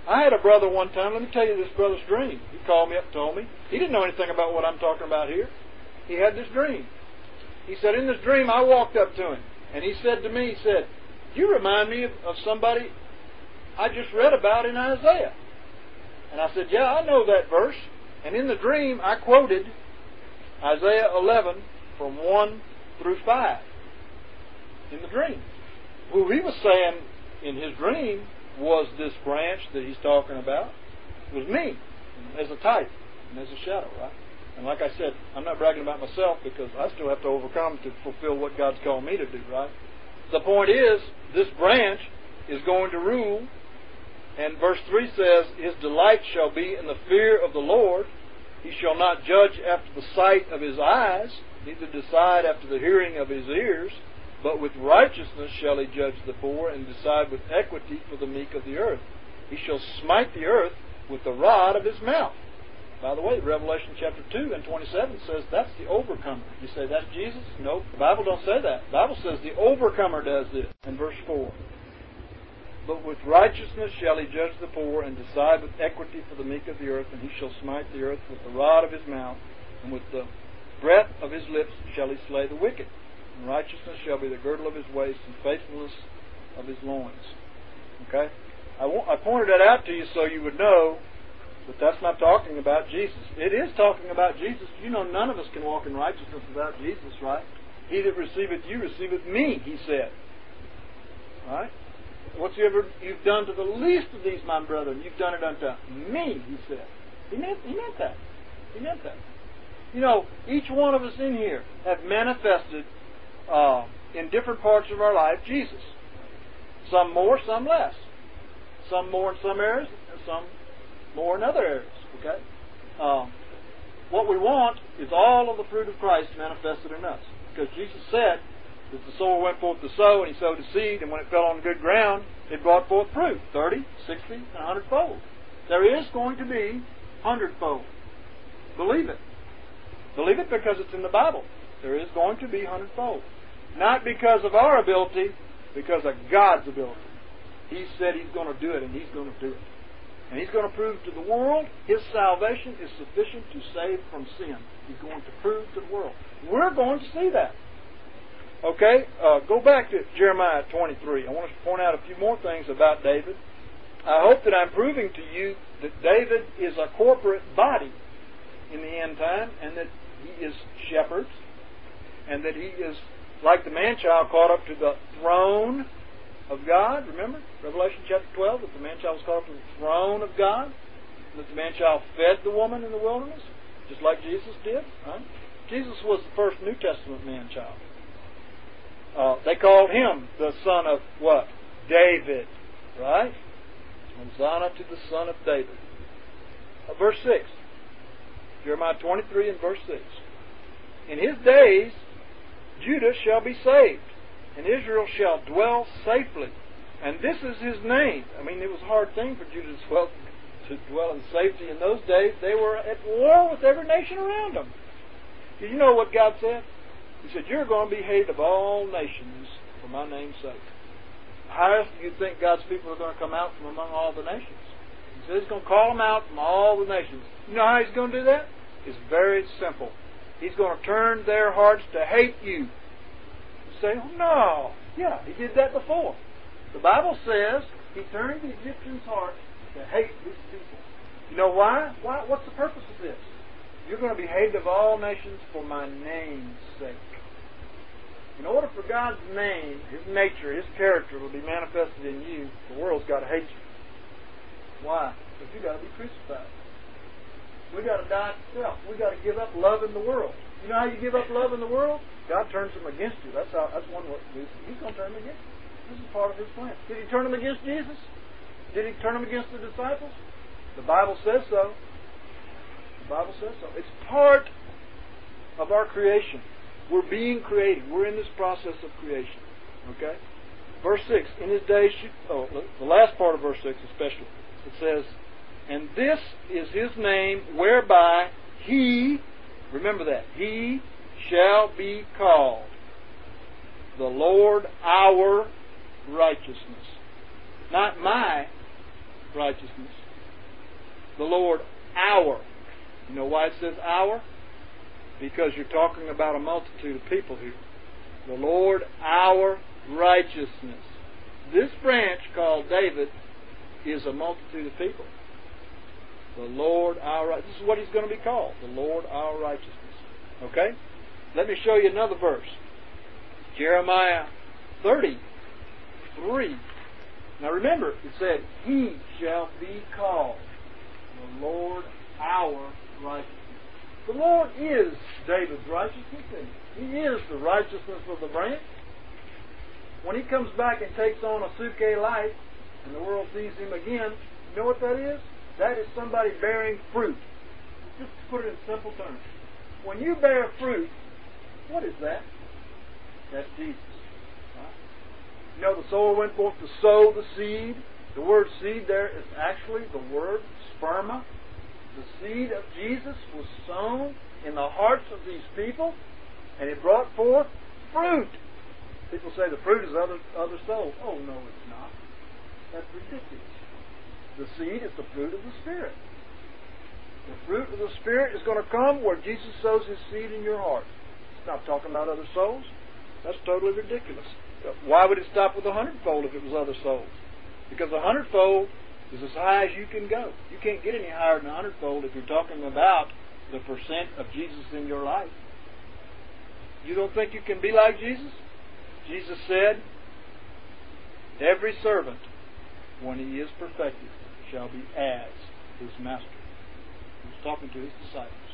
I had a brother one time, let me tell you this brother's dream. He called me up and told me. He didn't know anything about what I'm talking about here. He had this dream. He said, in this dream, I walked up to him. And he said to me, he said, you remind me of somebody I just read about in Isaiah. And I said, yeah, I know that verse. And in the dream, I quoted Isaiah 11 from 1 through 5 in the dream. Who he was saying in his dream was this branch that he's talking about was me as a type and as a shadow, right? And like I said, I'm not bragging about myself because I still have to overcome to fulfill what God's called me to do, right? The point is, this branch is going to rule. And verse 3 says, his delight shall be in the fear of the Lord. He shall not judge after the sight of his eyes, neither decide after the hearing of his ears, but with righteousness shall he judge the poor and decide with equity for the meek of the earth. He shall smite the earth with the rod of his mouth. By the way, Revelation chapter 2 and 27 says that's the overcomer. You say, that's Jesus? No, the Bible don't say that. The Bible says the overcomer does this in verse 4. But with righteousness shall he judge the poor and decide with equity for the meek of the earth, and he shall smite the earth with the rod of his mouth, and with the breath of his lips shall he slay the wicked. And righteousness shall be the girdle of his waist, and faithfulness of his loins. Okay? I pointed that out to you so you would know that that's not talking about Jesus. It is talking about Jesus. You know, none of us can walk in righteousness without Jesus, right? He that receiveth you receiveth me, he said. Right? Whatsoever you've done to the least of these, my brethren, you've done it unto me, he said. He meant that. He meant that. You know, each one of us in here have manifested in different parts of our life Jesus. Some more, some less. Some more in some areas, and some more in other areas. Okay? What we want is all of the fruit of Christ manifested in us. Because Jesus said that the sower went forth to sow, and he sowed the seed, and when it fell on good ground, it brought forth fruit, 30, 60, and 100-fold. There is going to be 100-fold. Believe it. Believe it because it's in the Bible. There is going to be 100-fold. Not because of our ability, because of God's ability. He said he's going to do it, and he's going to do it. And he's going to prove to the world his salvation is sufficient to save from sin. He's going to prove to the world. We're going to see that. Okay, go back to Jeremiah 23. I want to point out a few more things about David. I hope that I'm proving to you that David is a corporate body in the end time, and that he is shepherds, and that he is like the man-child caught up to the throne of God. Remember, Revelation chapter 12, that the man-child was caught up to the throne of God, and that the man-child fed the woman in the wilderness, just like Jesus did. Right? Jesus was the first New Testament man-child. They called him the son of what? David. Right? Hosanna to the son of David. Verse 6. Jeremiah 23 and verse 6. In his days Judah shall be saved, and Israel shall dwell safely. And this is his name. I mean, it was a hard thing for Judah to dwell in safety in those days. They were at war with every nation around them. Did you know what God said? He said, you're going to be hated of all nations for my name's sake. How else do you think God's people are going to come out from among all the nations? He said he's going to call them out from all the nations. You know how he's going to do that? It's very simple. He's going to turn their hearts to hate you. You say, oh, no. Yeah, he did that before. The Bible says he turned the Egyptians' hearts to hate his people. You know why? What's the purpose of this? You're going to be hated of all nations for my name's sake. In order for God's name, his nature, his character will be manifested in you, the world's got to hate you. Why? Because you've got to be crucified. We've got to die to self. We've got to give up love in the world. You know how you give up love in the world? God turns them against you. That's one way. He's going to turn them against you. This is part of his plan. Did he turn them against Jesus? Did he turn them against the disciples? The Bible says so. The Bible says so. It's part of our creation. We're being created. We're in this process of creation. Okay? Verse 6. In his days, the last part of verse 6 especially, it says, and this is his name whereby he, remember that, he shall be called the Lord our righteousness. Not my righteousness. The Lord our. You know why it says our? Because you're talking about a multitude of people here. The Lord our righteousness. This branch called David is a multitude of people. The Lord our. This is what he's going to be called. The Lord our righteousness. Okay? Let me show you another verse. Jeremiah 33. Now remember, it said, He shall be called the Lord our righteousness. The Lord is David's righteousness. He is the righteousness of the branch. When he comes back and takes on a suke life, and the world sees him again, you know what that is? That is somebody bearing fruit. Just to put it in simple terms. When you bear fruit, what is that? That's Jesus. Right? You know, the sower went forth to sow the seed. The word seed there is actually the word sperma. The seed of Jesus was sown in the hearts of these people, and it brought forth fruit. People say the fruit is other souls. Oh, no, it's not. That's ridiculous. The seed is the fruit of the Spirit. The fruit of the Spirit is going to come where Jesus sows His seed in your heart. It's not talking about other souls. That's totally ridiculous. Why would it stop with 100-fold if it was other souls? Because 100-fold is as high as you can go. You can't get any higher than 100-fold if you're talking about the percent of Jesus in your life. You don't think you can be like Jesus? Jesus said, every servant, when he is perfected, shall be as his master. He was talking to his disciples.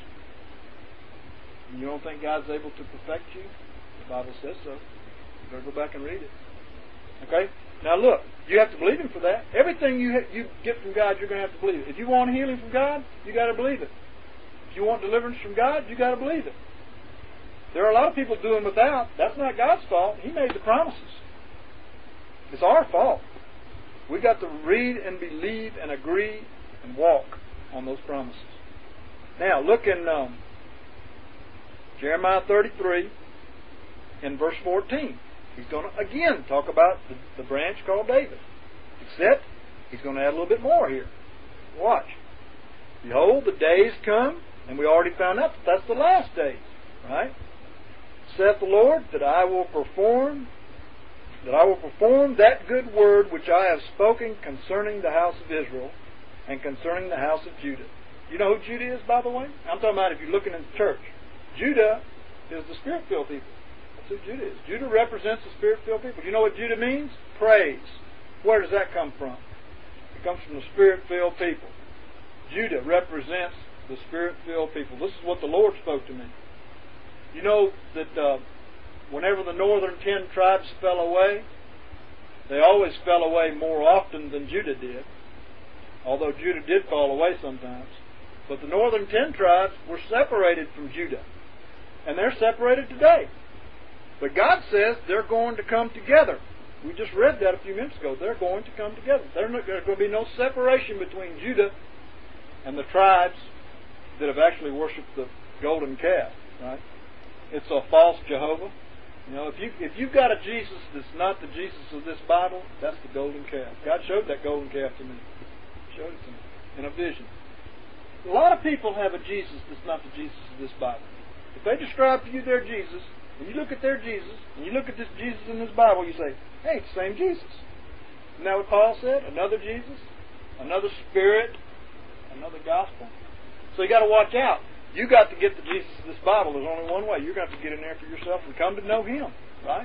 And you don't think God's able to perfect you? The Bible says so. You better go back and read it. Okay? Now look, you have to believe Him for that. Everything you get from God, you're going to have to believe it. If you want healing from God, you got to believe it. If you want deliverance from God, you got to believe it. There are a lot of people doing without. That's not God's fault. He made the promises. It's our fault. We got to read and believe and agree and walk on those promises. Now look in Jeremiah 33 in verse 14. He's going to again talk about the branch called David. Except he's going to add a little bit more here. Watch. Behold, the days come, and we already found out that that's the last days, right? Saith the Lord, that I will perform that good word which I have spoken concerning the house of Israel and concerning the house of Judah. You know who Judah is, by the way? I'm talking about if you're looking in the church. Judah is the Spirit-filled people. That's who Judah is. Judah represents the Spirit-filled people. You know what Judah means? Praise. Where does that come from? It comes from the Spirit-filled people. Judah represents the Spirit-filled people. This is what the Lord spoke to me. You know that whenever the northern 10 tribes fell away, they always fell away more often than Judah did. Although Judah did fall away sometimes. But the northern 10 tribes were separated from Judah. And they're separated today. But God says they're going to come together. We just read that a few minutes ago. They're going to come together. There's going to be no separation between Judah and the tribes that have actually worshipped the golden calf. Right? It's a false Jehovah. You know, if you've got a Jesus that's not the Jesus of this Bible, that's the golden calf. God showed that golden calf to me. He showed it to me in a vision. A lot of people have a Jesus that's not the Jesus of this Bible. If they describe to you their Jesus, and you look at their Jesus, and you look at this Jesus in this Bible, you say, hey, it's the same Jesus. Isn't that what Paul said? Another Jesus, another Spirit, another gospel. So you got to watch out. You got to get the Jesus of this Bible. There's only one way. You're going to have to get in there for yourself and come to know Him, right?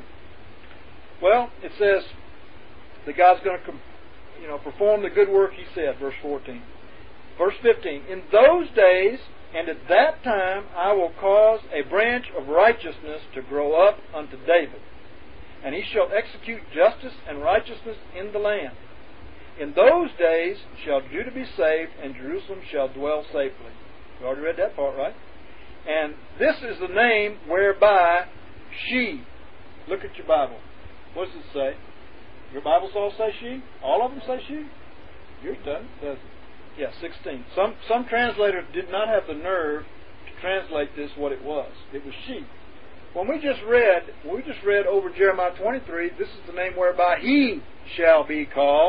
Well, it says that God's going to, perform the good work He said. Verse 14, verse 15. In those days and at that time, I will cause a branch of righteousness to grow up unto David, and he shall execute justice and righteousness in the land. In those days shall Judah be saved, and Jerusalem shall dwell safely. You already read that part, right? And this is the name whereby she. Look at your Bible. What does it say? Your Bibles all say she? All of them say she? Yours doesn't, does it? Yeah, 16. Some translators did not have the nerve to translate this what it was. It was she. When we just read over Jeremiah 23, this is the name whereby he shall be called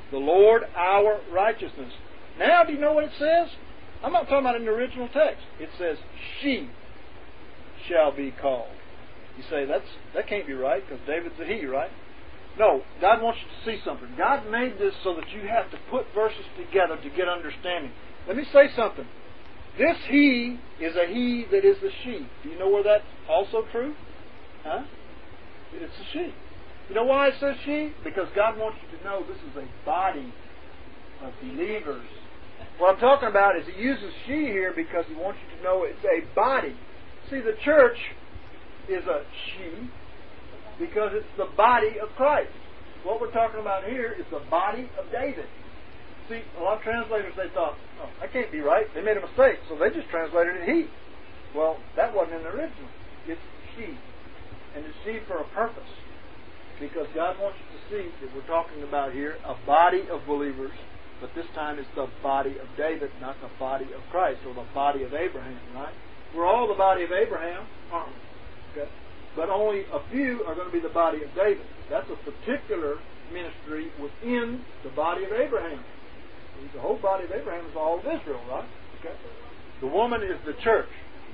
the Lord our righteousness. Now, do you know what it says? I'm not talking about in the original text. It says, she shall be called. You say, that can't be right because David's a he, right? No, God wants you to see something. God made this so that you have to put verses together to get understanding. Let me say something. This he is a he that is a she. Do you know where that's also true? Huh? It's a she. You know why it says she? Because God wants you to know this is a body of believers. What I'm talking about is He uses she here because He wants you to know it's a body. See, the church is a she because it's the body of Christ. What we're talking about here is the body of David. See, a lot of translators, they thought, oh, that can't be right. They made a mistake, so they just translated it he. Well, that wasn't in the original. It's she. And it's she for a purpose. Because God wants you to see that we're talking about here a body of believers, but this time it's the body of David, not the body of Christ, or the body of Abraham, right? We're all the body of Abraham, aren't we? Okay. But only a few are going to be the body of David. That's a particular ministry within the body of Abraham. The whole body of Abraham is all of Israel, right? Okay. The woman is the church.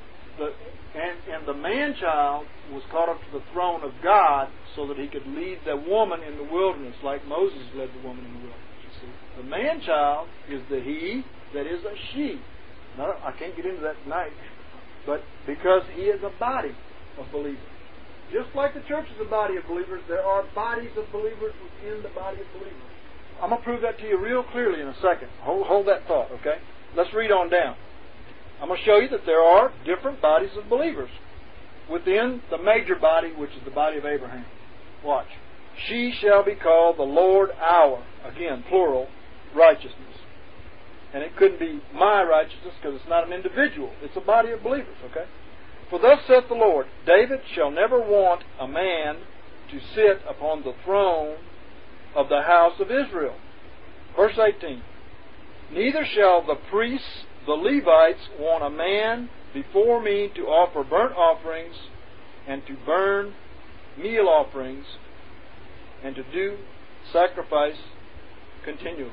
And the man-child was caught up to the throne of God so that he could lead the woman in the wilderness like Moses led the woman in the wilderness. You see, the man-child is the he that is a she. Now, I can't get into that tonight, but because he is a body of believers. Just like the church is a body of believers, there are bodies of believers within the body of believers. I'm going to prove that to you real clearly in a second. Hold that thought, okay? Let's read on down. I'm going to show you that there are different bodies of believers within the major body, which is the body of Abraham. Watch. She shall be called the Lord our, again, plural, righteousness. And it couldn't be my righteousness because it's not an individual. It's a body of believers, okay? For thus saith the Lord, David shall never want a man to sit upon the throne of the house of Israel. Verse 18. Neither shall the priests, the Levites, want a man before me to offer burnt offerings and to burn meal offerings and to do sacrifice continually.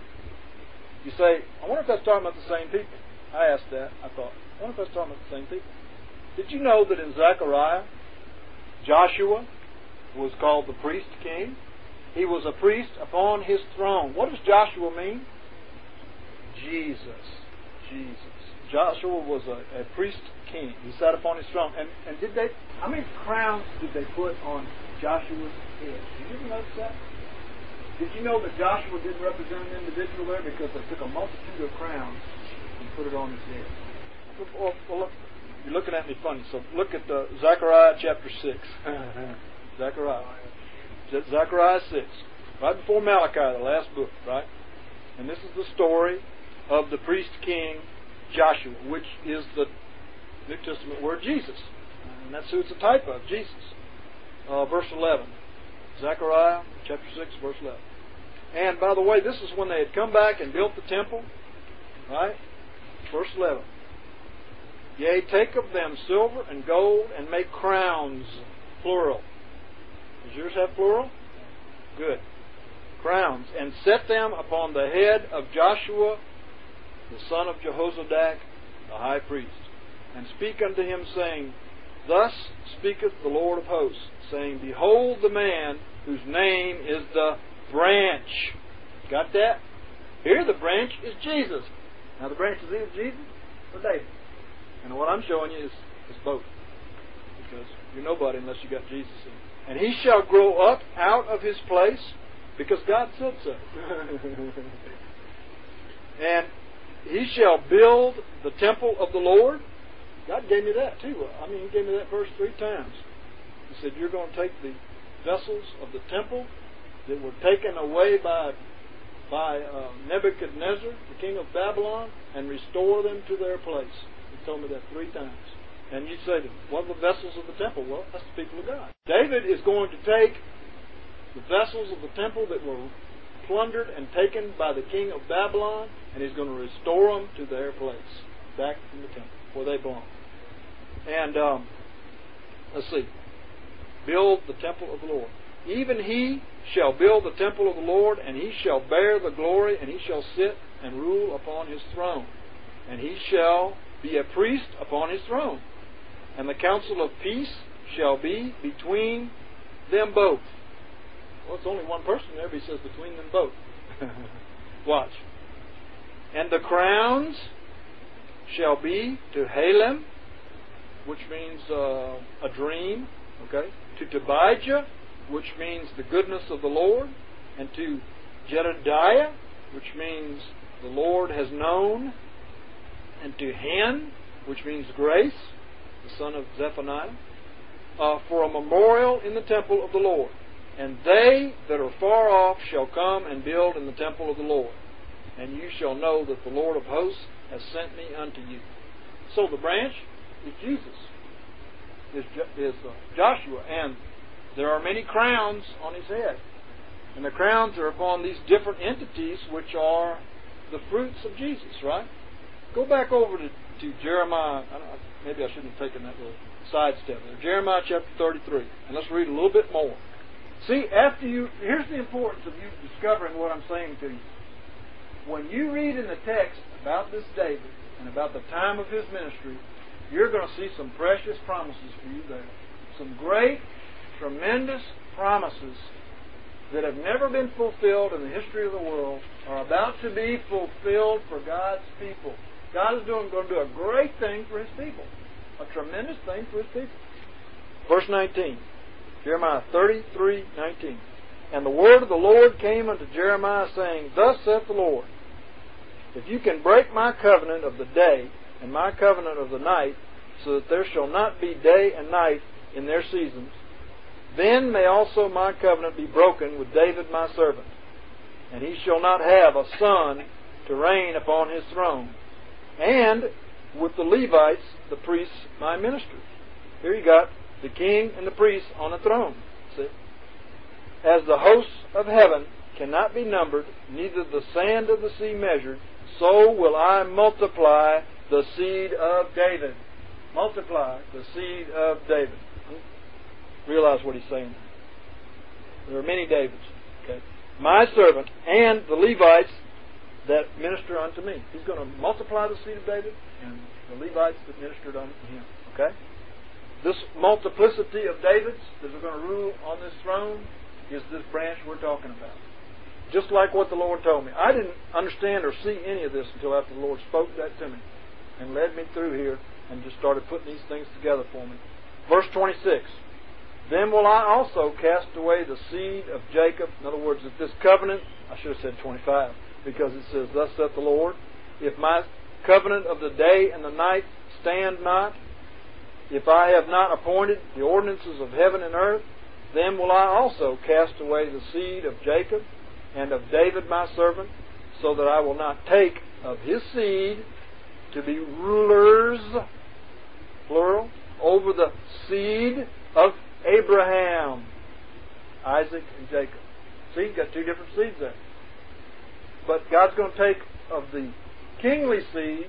You say, I wonder if that's talking about the same people. I asked that. I thought, I wonder if that's talking about the same people. Did you know that in Zechariah, Joshua was called the priest king? He was a priest upon his throne. What does Joshua mean? Jesus. Joshua was a priest king. He sat upon his throne. And how many crowns did they put on Joshua's head? Did you ever notice that? Did you know that Joshua didn't represent an individual there because they took a multitude of crowns and put it on his head? Well, look, you're looking at me funny. So look at Zechariah chapter 6. Zechariah 6. Right before Malachi, the last book, right? And this is the story of the priest king Joshua, which is the New Testament word Jesus. And that's who it's a type of, Jesus. Verse 11. Zechariah chapter 6, verse 11. And by the way, this is when they had come back and built the temple. Right? Verse 11. Yea, take of them silver and gold and make crowns, plural. Does yours have plural? Good. Crowns. And set them upon the head of Joshua, the son of Jehozadak, the high priest. And speak unto him, saying, Thus speaketh the Lord of hosts, saying, Behold the man whose name is the branch. Got that? Here the branch is Jesus. Now the branch is either Jesus or David. And what I'm showing you is both. Because you're nobody unless you got Jesus in you. And he shall grow up out of his place, because God said so. And he shall build the temple of the Lord. God gave me that too. He gave me that verse 3 times. He said, you're going to take the vessels of the temple that were taken away by Nebuchadnezzar, the king of Babylon, and restore them to their place. He told me that 3 times. And you say, what are the vessels of the temple? Well, that's the people of God. David is going to take the vessels of the temple that were plundered and taken by the king of Babylon, and he's going to restore them to their place, back in the temple, where they belong. And, let's see. Build the temple of the Lord. even he shall build the temple of the Lord, and he shall bear the glory, and he shall sit and rule upon his throne. And he shall be a priest upon his throne. And the counsel of peace shall be between them both. Well, it's only one person there, but he says between them both. Watch. And the crowns shall be to Halem, which means a dream, okay? To Tobijah, which means the goodness of the Lord, and to Jedediah, which means the Lord has known, and to Hen, which means grace, the son of Zephaniah, for a memorial in the temple of the Lord. And they that are far off shall come and build in the temple of the Lord. And you shall know that the Lord of hosts has sent me unto you. So the branch is Jesus, is Joshua, and there are many crowns on his head. And the crowns are upon these different entities which are the fruits of Jesus, right? Go back over to Jeremiah. Maybe I shouldn't have taken that little sidestep there. Jeremiah chapter 33. And let's read a little bit more. See, here's the importance of you discovering what I'm saying to you. When you read in the text about this David and about the time of his ministry, you're going to see some precious promises for you there. Some great, tremendous promises that have never been fulfilled in the history of the world are about to be fulfilled for God's people. God is going to do a great thing for his people. A tremendous thing for his people. Verse 19. Jeremiah 33:19. And the word of the Lord came unto Jeremiah, saying, Thus saith the Lord, if you can break my covenant of the day and my covenant of the night, so that there shall not be day and night in their seasons, then may also my covenant be broken with David my servant, and he shall not have a son to reign upon his throne, and with the Levites, the priests, my ministers. Here you got the king and the priests on the throne. See? As the hosts of heaven cannot be numbered, neither the sand of the sea measured, so will I multiply the seed of David. Multiply the seed of David. Realize what he's saying. There are many Davids. Okay? My servant and the Levites that minister unto me. He's going to multiply the seed of David and the Levites that ministered unto him. Okay? This multiplicity of Davids that are going to rule on this throne is this branch we're talking about. Just like what the Lord told me. I didn't understand or see any of this until after the Lord spoke that to me and led me through here and just started putting these things together for me. Verse 26. Then will I also cast away the seed of Jacob. In other words, if this covenant, I should have said 25, because it says, Thus saith the Lord, if my covenant of the day and the night stand not, if I have not appointed the ordinances of heaven and earth, then will I also cast away the seed of Jacob and of David my servant, so that I will not take of his seed to be rulers, plural, over the seed of Abraham, Isaac, and Jacob. See, you've got two different seeds there. But God's going to take of the kingly seed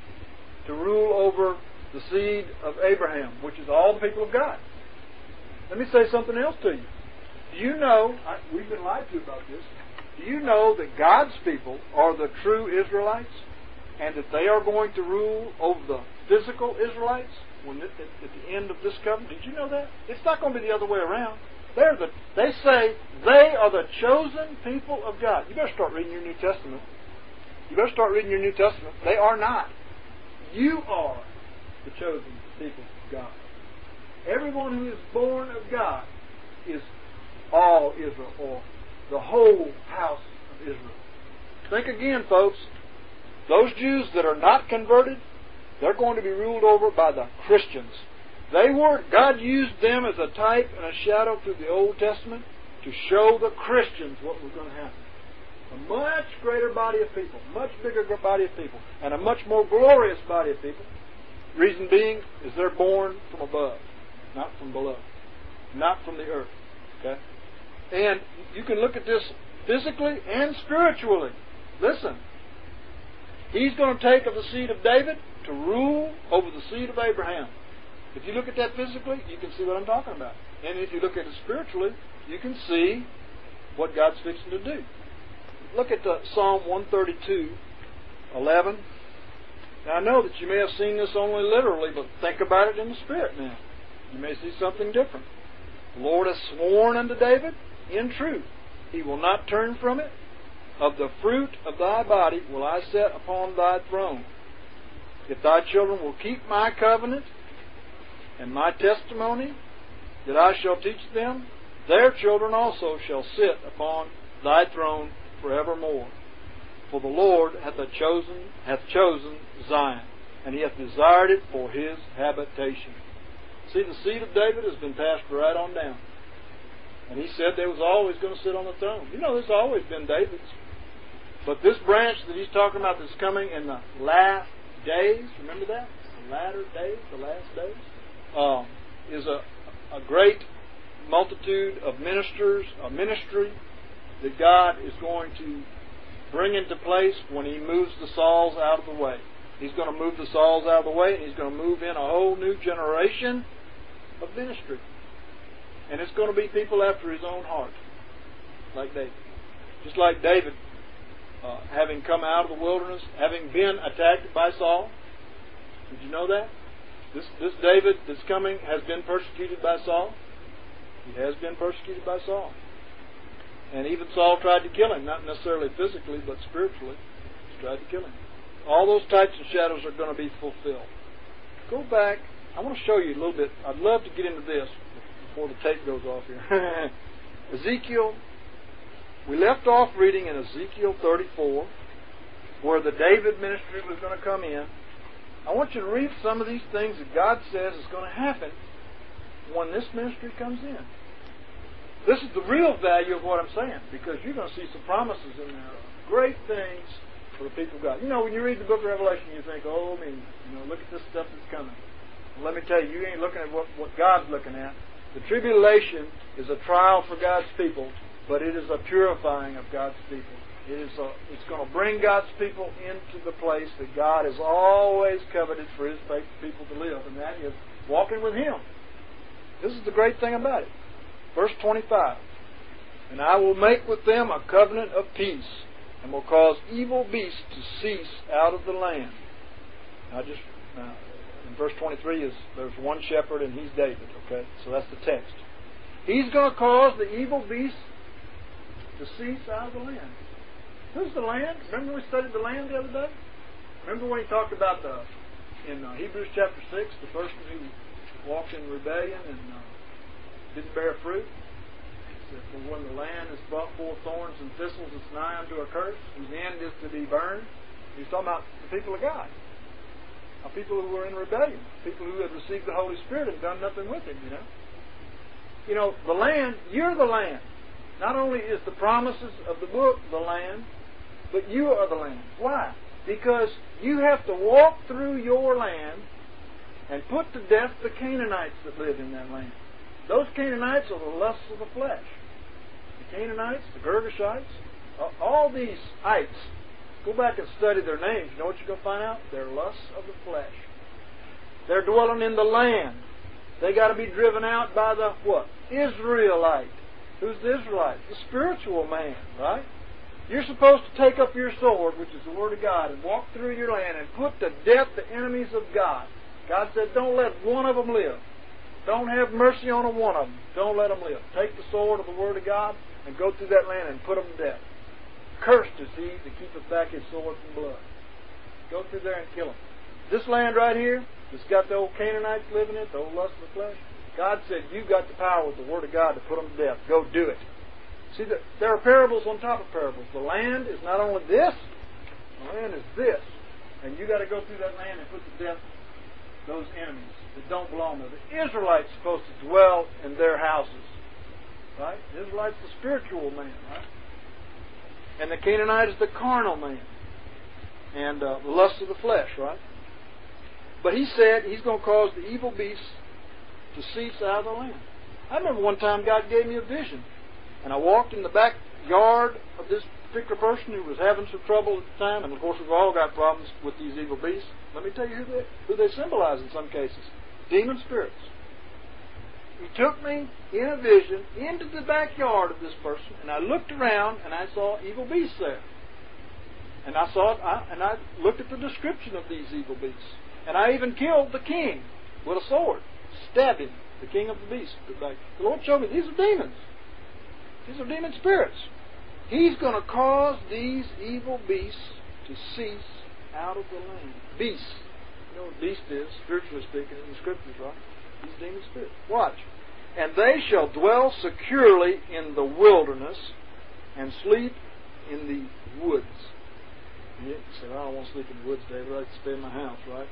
to rule over the seed of Abraham, which is all the people of God. Let me say something else to you. Do you know, we've been lied to about this, do you know that God's people are the true Israelites and that they are going to rule over the physical Israelites at the end of this covenant? Did you know that? It's not going to be the other way around. They say they are the chosen people of God. You better start reading your New Testament. You better start reading your New Testament. They are not. You are the chosen people of God. Everyone who is born of God is all Israel, or the whole house of Israel. Think again, folks. Those Jews that are not converted, they're going to be ruled over by the Christians. God used them as a type and a shadow through the Old Testament to show the Christians what was going to happen. A much greater body of people, much bigger body of people, and a much more glorious body of people. Reason being is they're born from above, not from below, not from the earth. Okay? And you can look at this physically and spiritually. Listen. He's going to take of the seed of David to rule over the seed of Abraham. If you look at that physically, you can see what I'm talking about. And if you look at it spiritually, you can see what God's fixing to do. Look at Psalm 132:11. Now, I know that you may have seen this only literally, but think about it in the Spirit now. You may see something different. The Lord has sworn unto David in truth. He will not turn from it. Of the fruit of thy body will I set upon thy throne. If thy children will keep my covenant and my testimony that I shall teach them, their children also shall sit upon thy throne forevermore. For the Lord hath chosen Zion, and He hath desired it for His habitation. See, the seed of David has been passed right on down. And He said they was always going to sit on the throne. You know, this has always been David's. But this branch that He's talking about that's coming in the last days, remember that? The latter days, the last days, is a great multitude of ministers, a ministry that God is going to bring into place when He moves the Sauls out of the way. He's going to move the Sauls out of the way, and He's going to move in a whole new generation of ministry. And it's going to be people after His own heart, like David. Just like David, having come out of the wilderness, having been attacked by Saul. Did you know that? This David that's coming has been persecuted by Saul. He has been persecuted by Saul. And even Saul tried to kill him, not necessarily physically, but spiritually. He tried to kill him. All those types and shadows are going to be fulfilled. Go back. I want to show you a little bit. I'd love to get into this before the tape goes off here. Ezekiel. We left off reading in Ezekiel 34, where the David ministry was going to come in. I want you to read some of these things that God says is going to happen when this ministry comes in. This is the real value of what I'm saying, because you're going to see some promises in there, great things for the people of God. You know, when you read the book of Revelation, you think, oh, I mean, look at this stuff that's coming. Well, let me tell you, you ain't looking at what God's looking at. The tribulation is a trial for God's people, but it is a purifying of God's people. It's going to bring God's people into the place that God has always coveted for His people to live, and that is walking with Him. This is the great thing about it. Verse 25, and I will make with them a covenant of peace, and will cause evil beasts to cease out of the land. In verse 23 there's one shepherd, and he's David. Okay, so that's the text. He's going to cause the evil beasts to cease out of the land. Who's the land? Remember we studied the land the other day? Remember when he talked about in Hebrews chapter 6, the person who walked in rebellion and didn't bear fruit? For when the land is brought forth thorns and thistles, it's nigh unto a curse, whose end is to be burned. He's talking about the people of God. People who were in rebellion. People who had received the Holy Spirit and done nothing with Him, You know, the land, you're the land. Not only is the promises of the book the land, but you are the land. Why? Because you have to walk through your land and put to death the Canaanites that live in that land. Those Canaanites are the lusts of the flesh. The Canaanites, the Girgashites, all these ites. Go back and study their names. You know what you're going to find out? They're lusts of the flesh. They're dwelling in the land. They got to be driven out by the what? Israelite. Who's the Israelite? The spiritual man, right? You're supposed to take up your sword, which is the Word of God, and walk through your land and put to death the enemies of God. God said, don't let one of them live. Don't have mercy on one of them. Don't let them live. Take the sword of the Word of God and go through that land and put them to death. Cursed is he that keepeth back his sword from blood. Go through there and kill them. This land right here, that's got the old Canaanites living in it, the old lust of the flesh, God said, you've got the power with the Word of God to put them to death. Go do it. See, there are parables on top of parables. The land is not only this, the land is this. And you've got to go through that land and put to death those enemies that don't belong there. The Israelites are supposed to dwell in their houses. Right? The Israelite's the spiritual man, right? And the Canaanite is the carnal man. And the lust of the flesh, right? But he said he's going to cause the evil beasts to cease out of the land. I remember one time God gave me a vision. And I walked in the backyard of this particular person who was having some trouble at the time. And of course we've all got problems with these evil beasts. Let me tell you who they symbolize in some cases. demon spirits. He took me in a vision into the backyard of this person, and I looked around and I saw evil beasts there. And I looked at the description of these evil beasts. And I even killed the king with a sword, stabbed him, the king of the beasts. The Lord showed me these are demons. These are demon spirits. He's going to cause these evil beasts to cease out of the land. Beasts. You know what beast is, spiritually speaking, in the Scriptures, right? These demon spirits. Watch. And they shall dwell securely in the wilderness and sleep in the woods. And you say, I don't want to sleep in the woods, David. I like to stay in my house, right?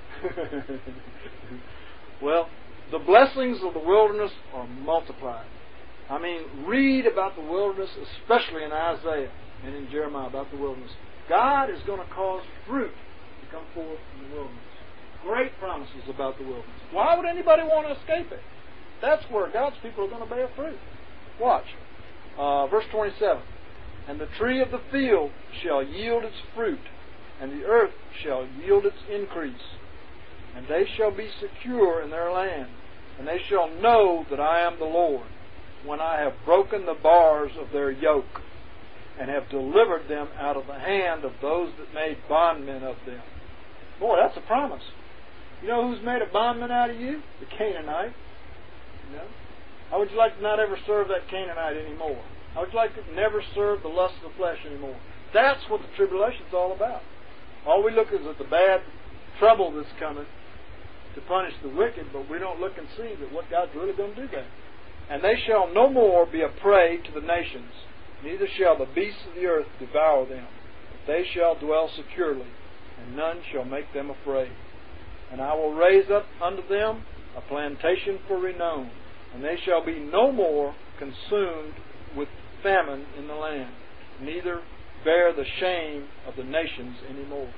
Well, the blessings of the wilderness are multiplied. I mean, read about the wilderness, especially in Isaiah and in Jeremiah about the wilderness. God is going to cause fruit to come forth in the wilderness. Great promises about the wilderness. Why would anybody want to escape it? That's where God's people are going to bear fruit. Watch. Verse 27. And the tree of the field shall yield its fruit, and the earth shall yield its increase. And they shall be secure in their land, and they shall know that I am the Lord, when I have broken the bars of their yoke, and have delivered them out of the hand of those that made bondmen of them. Boy, that's a promise. You know who's made a bondman out of you? The Canaanite. You know? How would you like to not ever serve that Canaanite anymore? How would you like to never serve the lust of the flesh anymore? That's what the tribulation's all about. All we look is at the bad trouble that's coming to punish the wicked, but we don't look and see that what God's really going to do there. And they shall no more be a prey to the nations, neither shall the beasts of the earth devour them. But they shall dwell securely, and none shall make them afraid. And I will raise up unto them a plantation for renown, and they shall be no more consumed with famine in the land, neither bear the shame of the nations any more.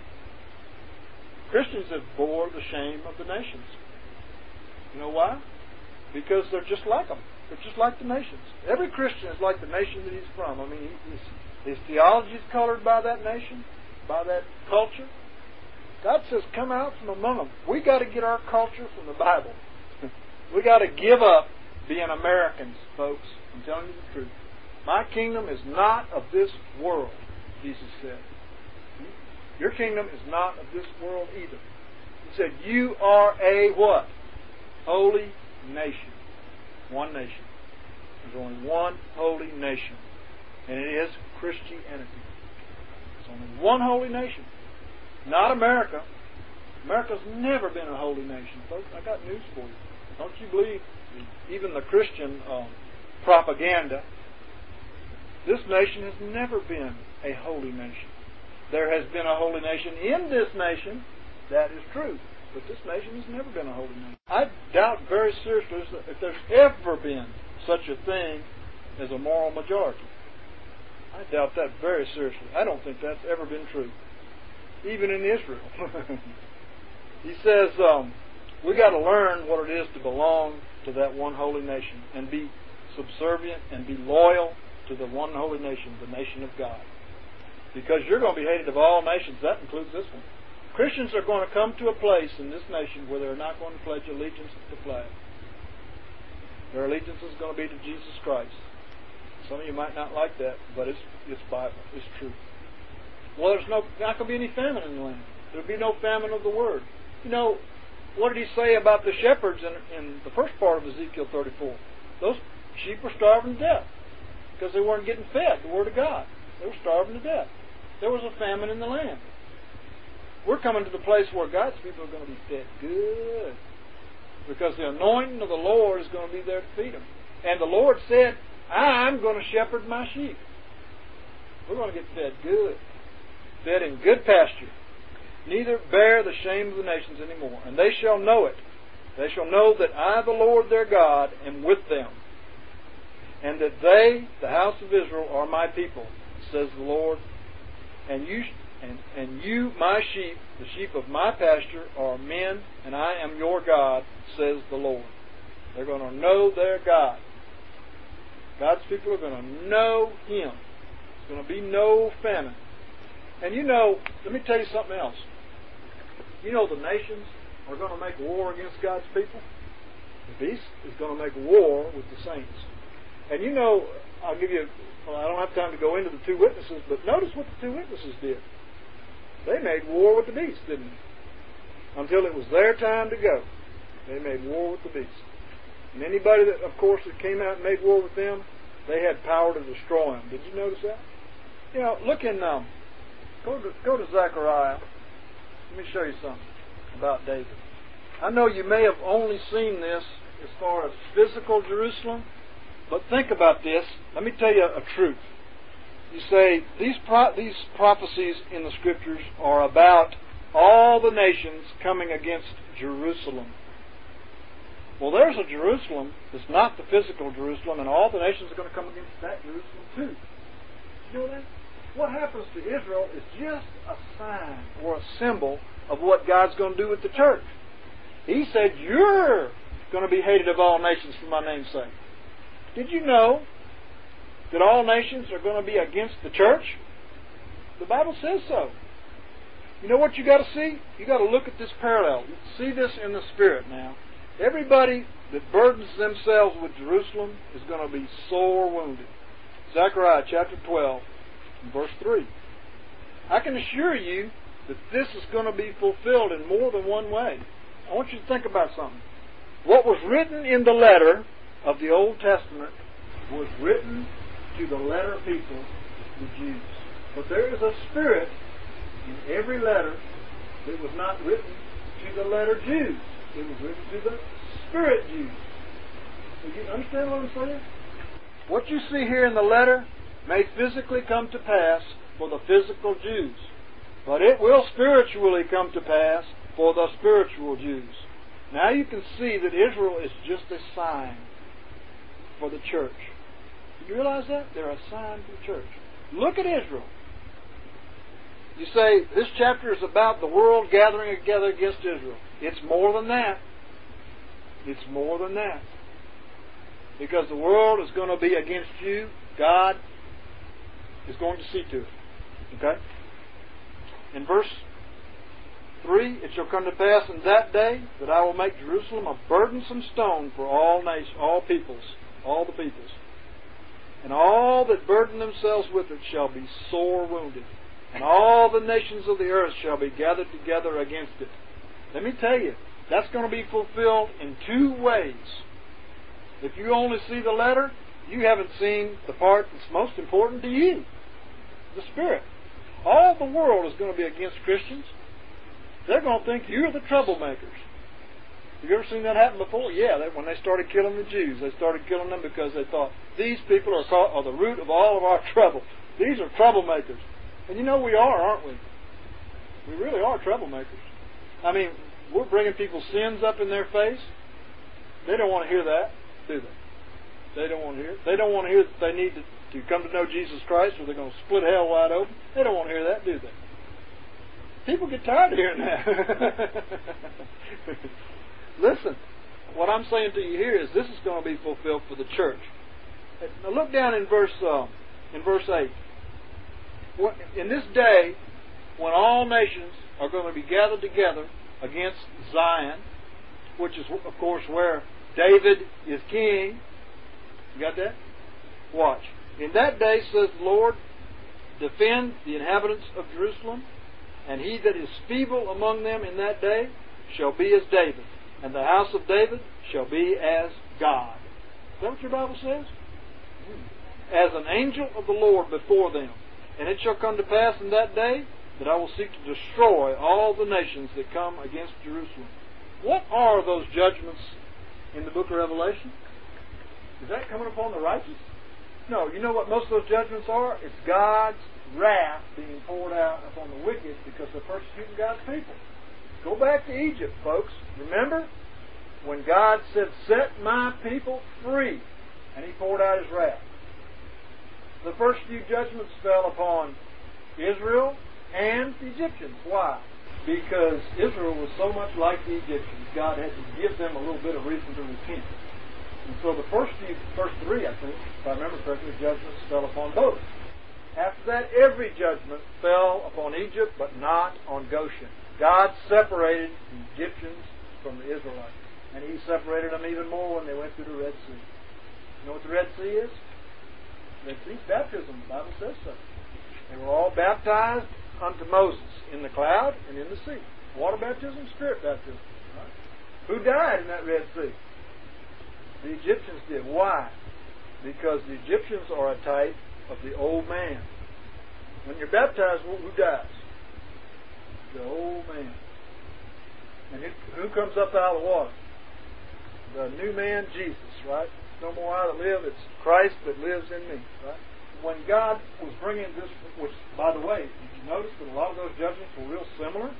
Christians have bore the shame of the nations. You know why? Because they're just like them. They're just like the nations. Every Christian is like the nation that he's from. I mean, his theology is colored by that nation, by that culture. God says, come out from among them. We got to get our culture from the Bible. We got to give up being Americans, folks. I'm telling you the truth. My kingdom is not of this world, Jesus said. Your kingdom is not of this world either. He said, you are a what? Holy nation. One nation. There's only one holy nation. And it is Christianity. There's only one holy nation. Not America. America's never been a holy nation, folks. I got news for you. Don't you believe even the Christian propaganda? This nation has never been a holy nation. There has been a holy nation in this nation. That is true. But this nation has never been a holy nation. I doubt very seriously if there's ever been such a thing as a moral majority. I doubt that very seriously. I don't think that's ever been true. Even in Israel. He says, we got to learn what it is to belong to that one holy nation and be subservient and be loyal to the one holy nation, the nation of God. Because you're going to be hated of all nations. That includes this one. Christians are going to come to a place in this nation where they're not going to pledge allegiance to the flag. Their allegiance is going to be to Jesus Christ. Some of you might not like that, but it's Bible. It's true. Well, there's not going to be any famine in the land. There'll be no famine of the word. You know, what did he say about the shepherds in the first part of Ezekiel 34? Those sheep were starving to death because they weren't getting fed the Word of God. They were starving to death. There was a famine in the land. We're coming to the place where God's people are going to be fed good because the anointing of the Lord is going to be there to feed them. And the Lord said, I'm going to shepherd my sheep. We're going to get fed good. Fed in good pasture. Neither bear the shame of the nations anymore. And they shall know it. They shall know that I, the Lord their God, am with them. And that they, the house of Israel, are my people, says the Lord. And you, my sheep, the sheep of my pasture, are men, and I am your God, says the Lord. They're going to know their God. God's people are going to know Him. There's going to be no famine. And you know, let me tell you something else. You know the nations are going to make war against God's people? The beast is going to make war with the saints. And you know, I'll give you, well, I don't have time to go into the two witnesses, but notice what the two witnesses did. They made war with the beast, didn't they? Until it was their time to go. They made war with the beast. And anybody that, of course, that came out and made war with them, they had power to destroy them. Did you notice that? You know, look in, go to Zechariah. Let me show you something about David. I know you may have only seen this as far as physical Jerusalem, but think about this. Let me tell you a truth. You say, these prophecies in the Scriptures are about all the nations coming against Jerusalem. Well, there's a Jerusalem that's not the physical Jerusalem, and all the nations are going to come against that Jerusalem too. You know that? What happens to Israel is just a sign or a symbol of what God's going to do with the church. He said, you're going to be hated of all nations for my name's sake. Did you know that all nations are going to be against the church? The Bible says so. You know what you got to see? You got to look at this parallel. See this in the Spirit now. Everybody that burdens themselves with Jerusalem is going to be sore wounded. Zechariah chapter 12, verse 3. I can assure you that this is going to be fulfilled in more than one way. I want you to think about something. What was written in the letter of the Old Testament was written to the letter people, the Jews. But there is a spirit in every letter that was not written to the letter Jews. It was written to the Spirit Jews. Do you understand what I'm saying? What you see here in the letter may physically come to pass for the physical Jews, but it will spiritually come to pass for the spiritual Jews. Now you can see that Israel is just a sign for the church. Do you realize that? They're a sign for the church. Look at Israel. You say, this chapter is about the world gathering together against Israel. It's more than that. It's more than that. Because the world is going to be against you. God is going to see to it. Okay? In verse 3, it shall come to pass in that day that I will make Jerusalem a burdensome stone for all nations, all peoples, all the peoples. And all that burden themselves with it shall be sore wounded. And all the nations of the earth shall be gathered together against it. Let me tell you, that's going to be fulfilled in two ways. If you only see the letter, you haven't seen the part that's most important to you, the Spirit. All the world is going to be against Christians. They're going to think you're the troublemakers. Have you ever seen that happen before? Yeah, when they started killing the Jews, they started killing them because they thought, these people are the root of all of our trouble. These are troublemakers. And you know we are, aren't we? We really are troublemakers. I mean, we're bringing people's sins up in their face. They don't want to hear that, do they? They don't want to hear it. They don't want to hear that they need to come to know Jesus Christ or they're going to split hell wide open. They don't want to hear that, do they? People get tired of hearing that. Listen, what I'm saying to you here is this is going to be fulfilled for the church. Now look down in verse 8. In this day, when all nations are going to be gathered together against Zion, which is, of course, where David is king. You got that? Watch. In that day, says the Lord, defend the inhabitants of Jerusalem, and he that is feeble among them in that day shall be as David, and the house of David shall be as God. Is that what your Bible says? As an angel of the Lord before them. And it shall come to pass in that day that I will seek to destroy all the nations that come against Jerusalem. What are those judgments in the book of Revelation? Is that coming upon the righteous? No, you know what most of those judgments are? It's God's wrath being poured out upon the wicked because they're persecuting God's people. Go back to Egypt, folks. Remember when God said, set my people free, and he poured out his wrath. The first few judgments fell upon Israel and the Egyptians. Why? Because Israel was so much like the Egyptians, God had to give them a little bit of reason to repent. And so the first three, I think, if I remember correctly, judgments fell upon both. After that, every judgment fell upon Egypt, but not on Goshen. God separated the Egyptians from the Israelites. And He separated them even more when they went through the Red Sea. You know what the Red Sea is? The Red Sea is baptism. The Bible says so. They were all baptized unto Moses in the cloud and in the sea. Water baptism, spirit baptism. Right? Who died in that Red Sea? The Egyptians did. Why? Because the Egyptians are a type of the old man. When you're baptized, who dies? The old man. And who comes up out of the water? The new man, Jesus, right? No more I that live, it's Christ that lives in me, right? When God was bringing this, which, by the way, did you notice that a lot of those judgments were real similar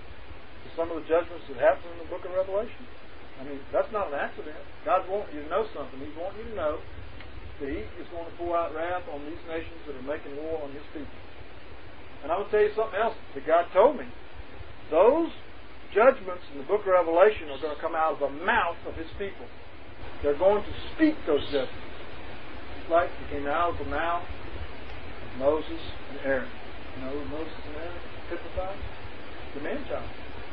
to some of the judgments that happened in the book of Revelation? I mean, that's not an accident. God's wanting you to know something. He's wanting you to know that He is going to pour out wrath on these nations that are making war on His people. And I'm going to tell you something else that God told me. Those judgments in the book of Revelation are going to come out of the mouth of His people. They're going to speak those judgments. Just like they came out of the mouth of Moses and Aaron. You know who Moses and Aaron typified? The man-child.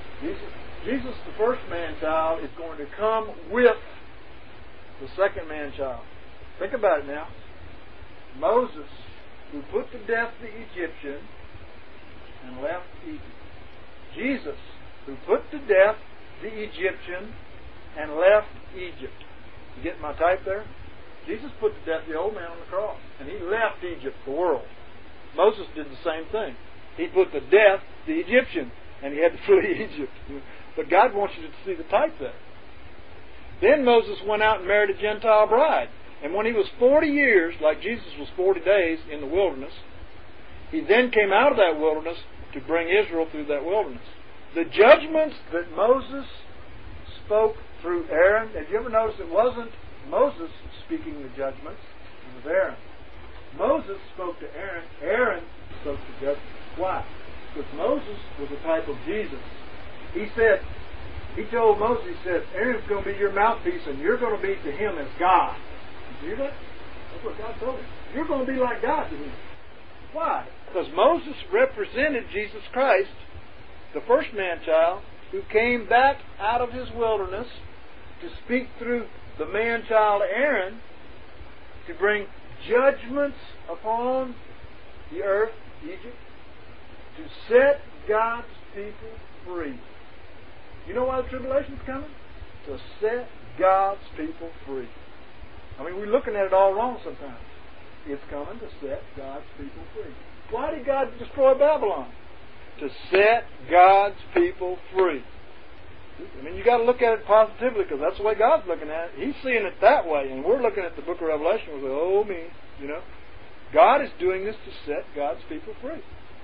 Jesus, the first man-child, is going to come with the second man-child. Think about it now. Moses, who put to death the Egyptian and left Egypt. Jesus, who put to death the Egyptian and left Egypt. You get my type there? Jesus put to death the old man on the cross, and He left Egypt, the world. Moses did the same thing. He put to death the Egyptian, and he had to flee Egypt. But God wants you to see the type there. Then Moses went out and married a Gentile bride. And when he was 40 years, like Jesus was 40 days in the wilderness, he then came out of that wilderness to bring Israel through that wilderness. The judgments that Moses spoke through Aaron, have you ever noticed it wasn't Moses speaking the judgments? It was Aaron. Moses spoke to Aaron. Aaron spoke the judgments. Why? Because Moses was a type of Jesus. He told Moses, he said, Aaron's going to be your mouthpiece and you're going to be to him as God. You hear that? That's what God told him. You're going to be like God to him. Why? Because Moses represented Jesus Christ, the first man-child, who came back out of his wilderness to speak through the man-child Aaron to bring judgments upon the earth, Egypt, to set God's people free. You know why the tribulation's coming? To set God's people free. I mean, we're looking at it all wrong sometimes. It's coming to set God's people free. Why did God destroy Babylon? To set God's people free. I mean, you got to look at it positively because that's the way God's looking at it. He's seeing it that way, and we're looking at the book of Revelation and we're like, oh me, you know. God is doing this to set God's people free.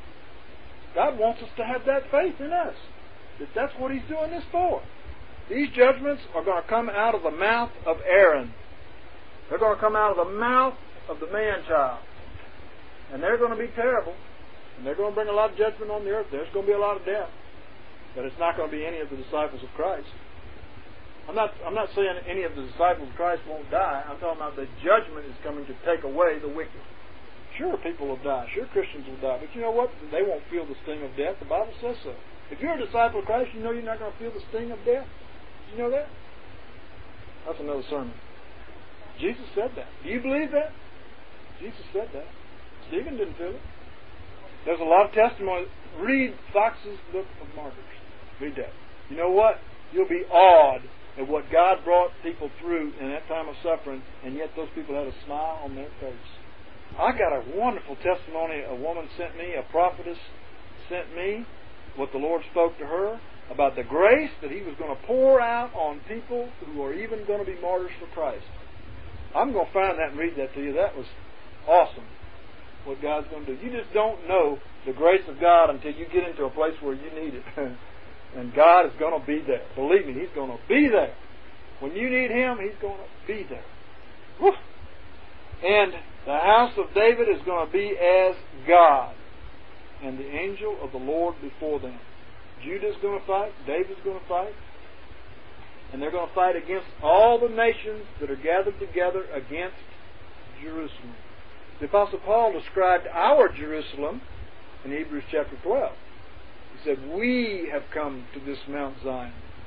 God wants us to have that faith in us. That's what He's doing this for. These judgments are going to come out of the mouth of Aaron. They're going to come out of the mouth of the man-child. And they're going to be terrible. And they're going to bring a lot of judgment on the earth. There's going to be a lot of death. But it's not going to be any of the disciples of Christ. I'm not saying any of the disciples of Christ won't die. I'm talking about the judgment is coming to take away the wicked. Sure, people will die. Sure, Christians will die. But you know what? They won't feel the sting of death. The Bible says so. If you're a disciple of Christ, you know you're not going to feel the sting of death. Did you know that? That's another sermon. Jesus said that. Do you believe that? Jesus said that. Stephen didn't feel it. There's a lot of testimony. Read Fox's Book of Martyrs. Read that. You know what? You'll be awed at what God brought people through in that time of suffering, and yet those people had a smile on their face. I got a wonderful testimony. A woman sent me, a prophetess sent me what the Lord spoke to her about the grace that He was going to pour out on people who are even going to be martyrs for Christ. I'm going to find that and read that to you. That was awesome, what God's going to do. You just don't know the grace of God until you get into a place where you need it. And God is going to be there. Believe me, He's going to be there. When you need Him, He's going to be there. Woo! And the house of David is going to be as God, and the angel of the Lord before them. Judah's going to fight. David's going to fight. And they're going to fight against all the nations that are gathered together against Jerusalem. The Apostle Paul described our Jerusalem in Hebrews chapter 12. He said, we have come to this Mount Zion.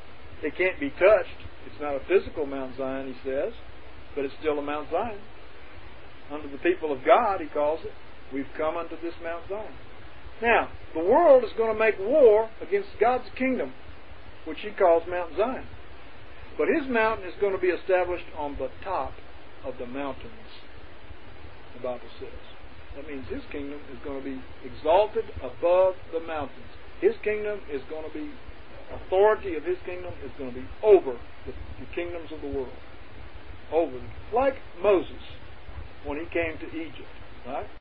It can't be touched. It's not a physical Mount Zion, he says, but it's still a Mount Zion. Unto the people of God, he calls it. We've come unto this Mount Zion. Now, the world is going to make war against God's kingdom, which he calls Mount Zion. But his mountain is going to be established on the top of the mountains, the Bible says. That means his kingdom is going to be exalted above the mountains. His kingdom is going to be, authority of his kingdom is going to be over the kingdoms of the world. Over them. Like Moses when he came to Egypt. Right?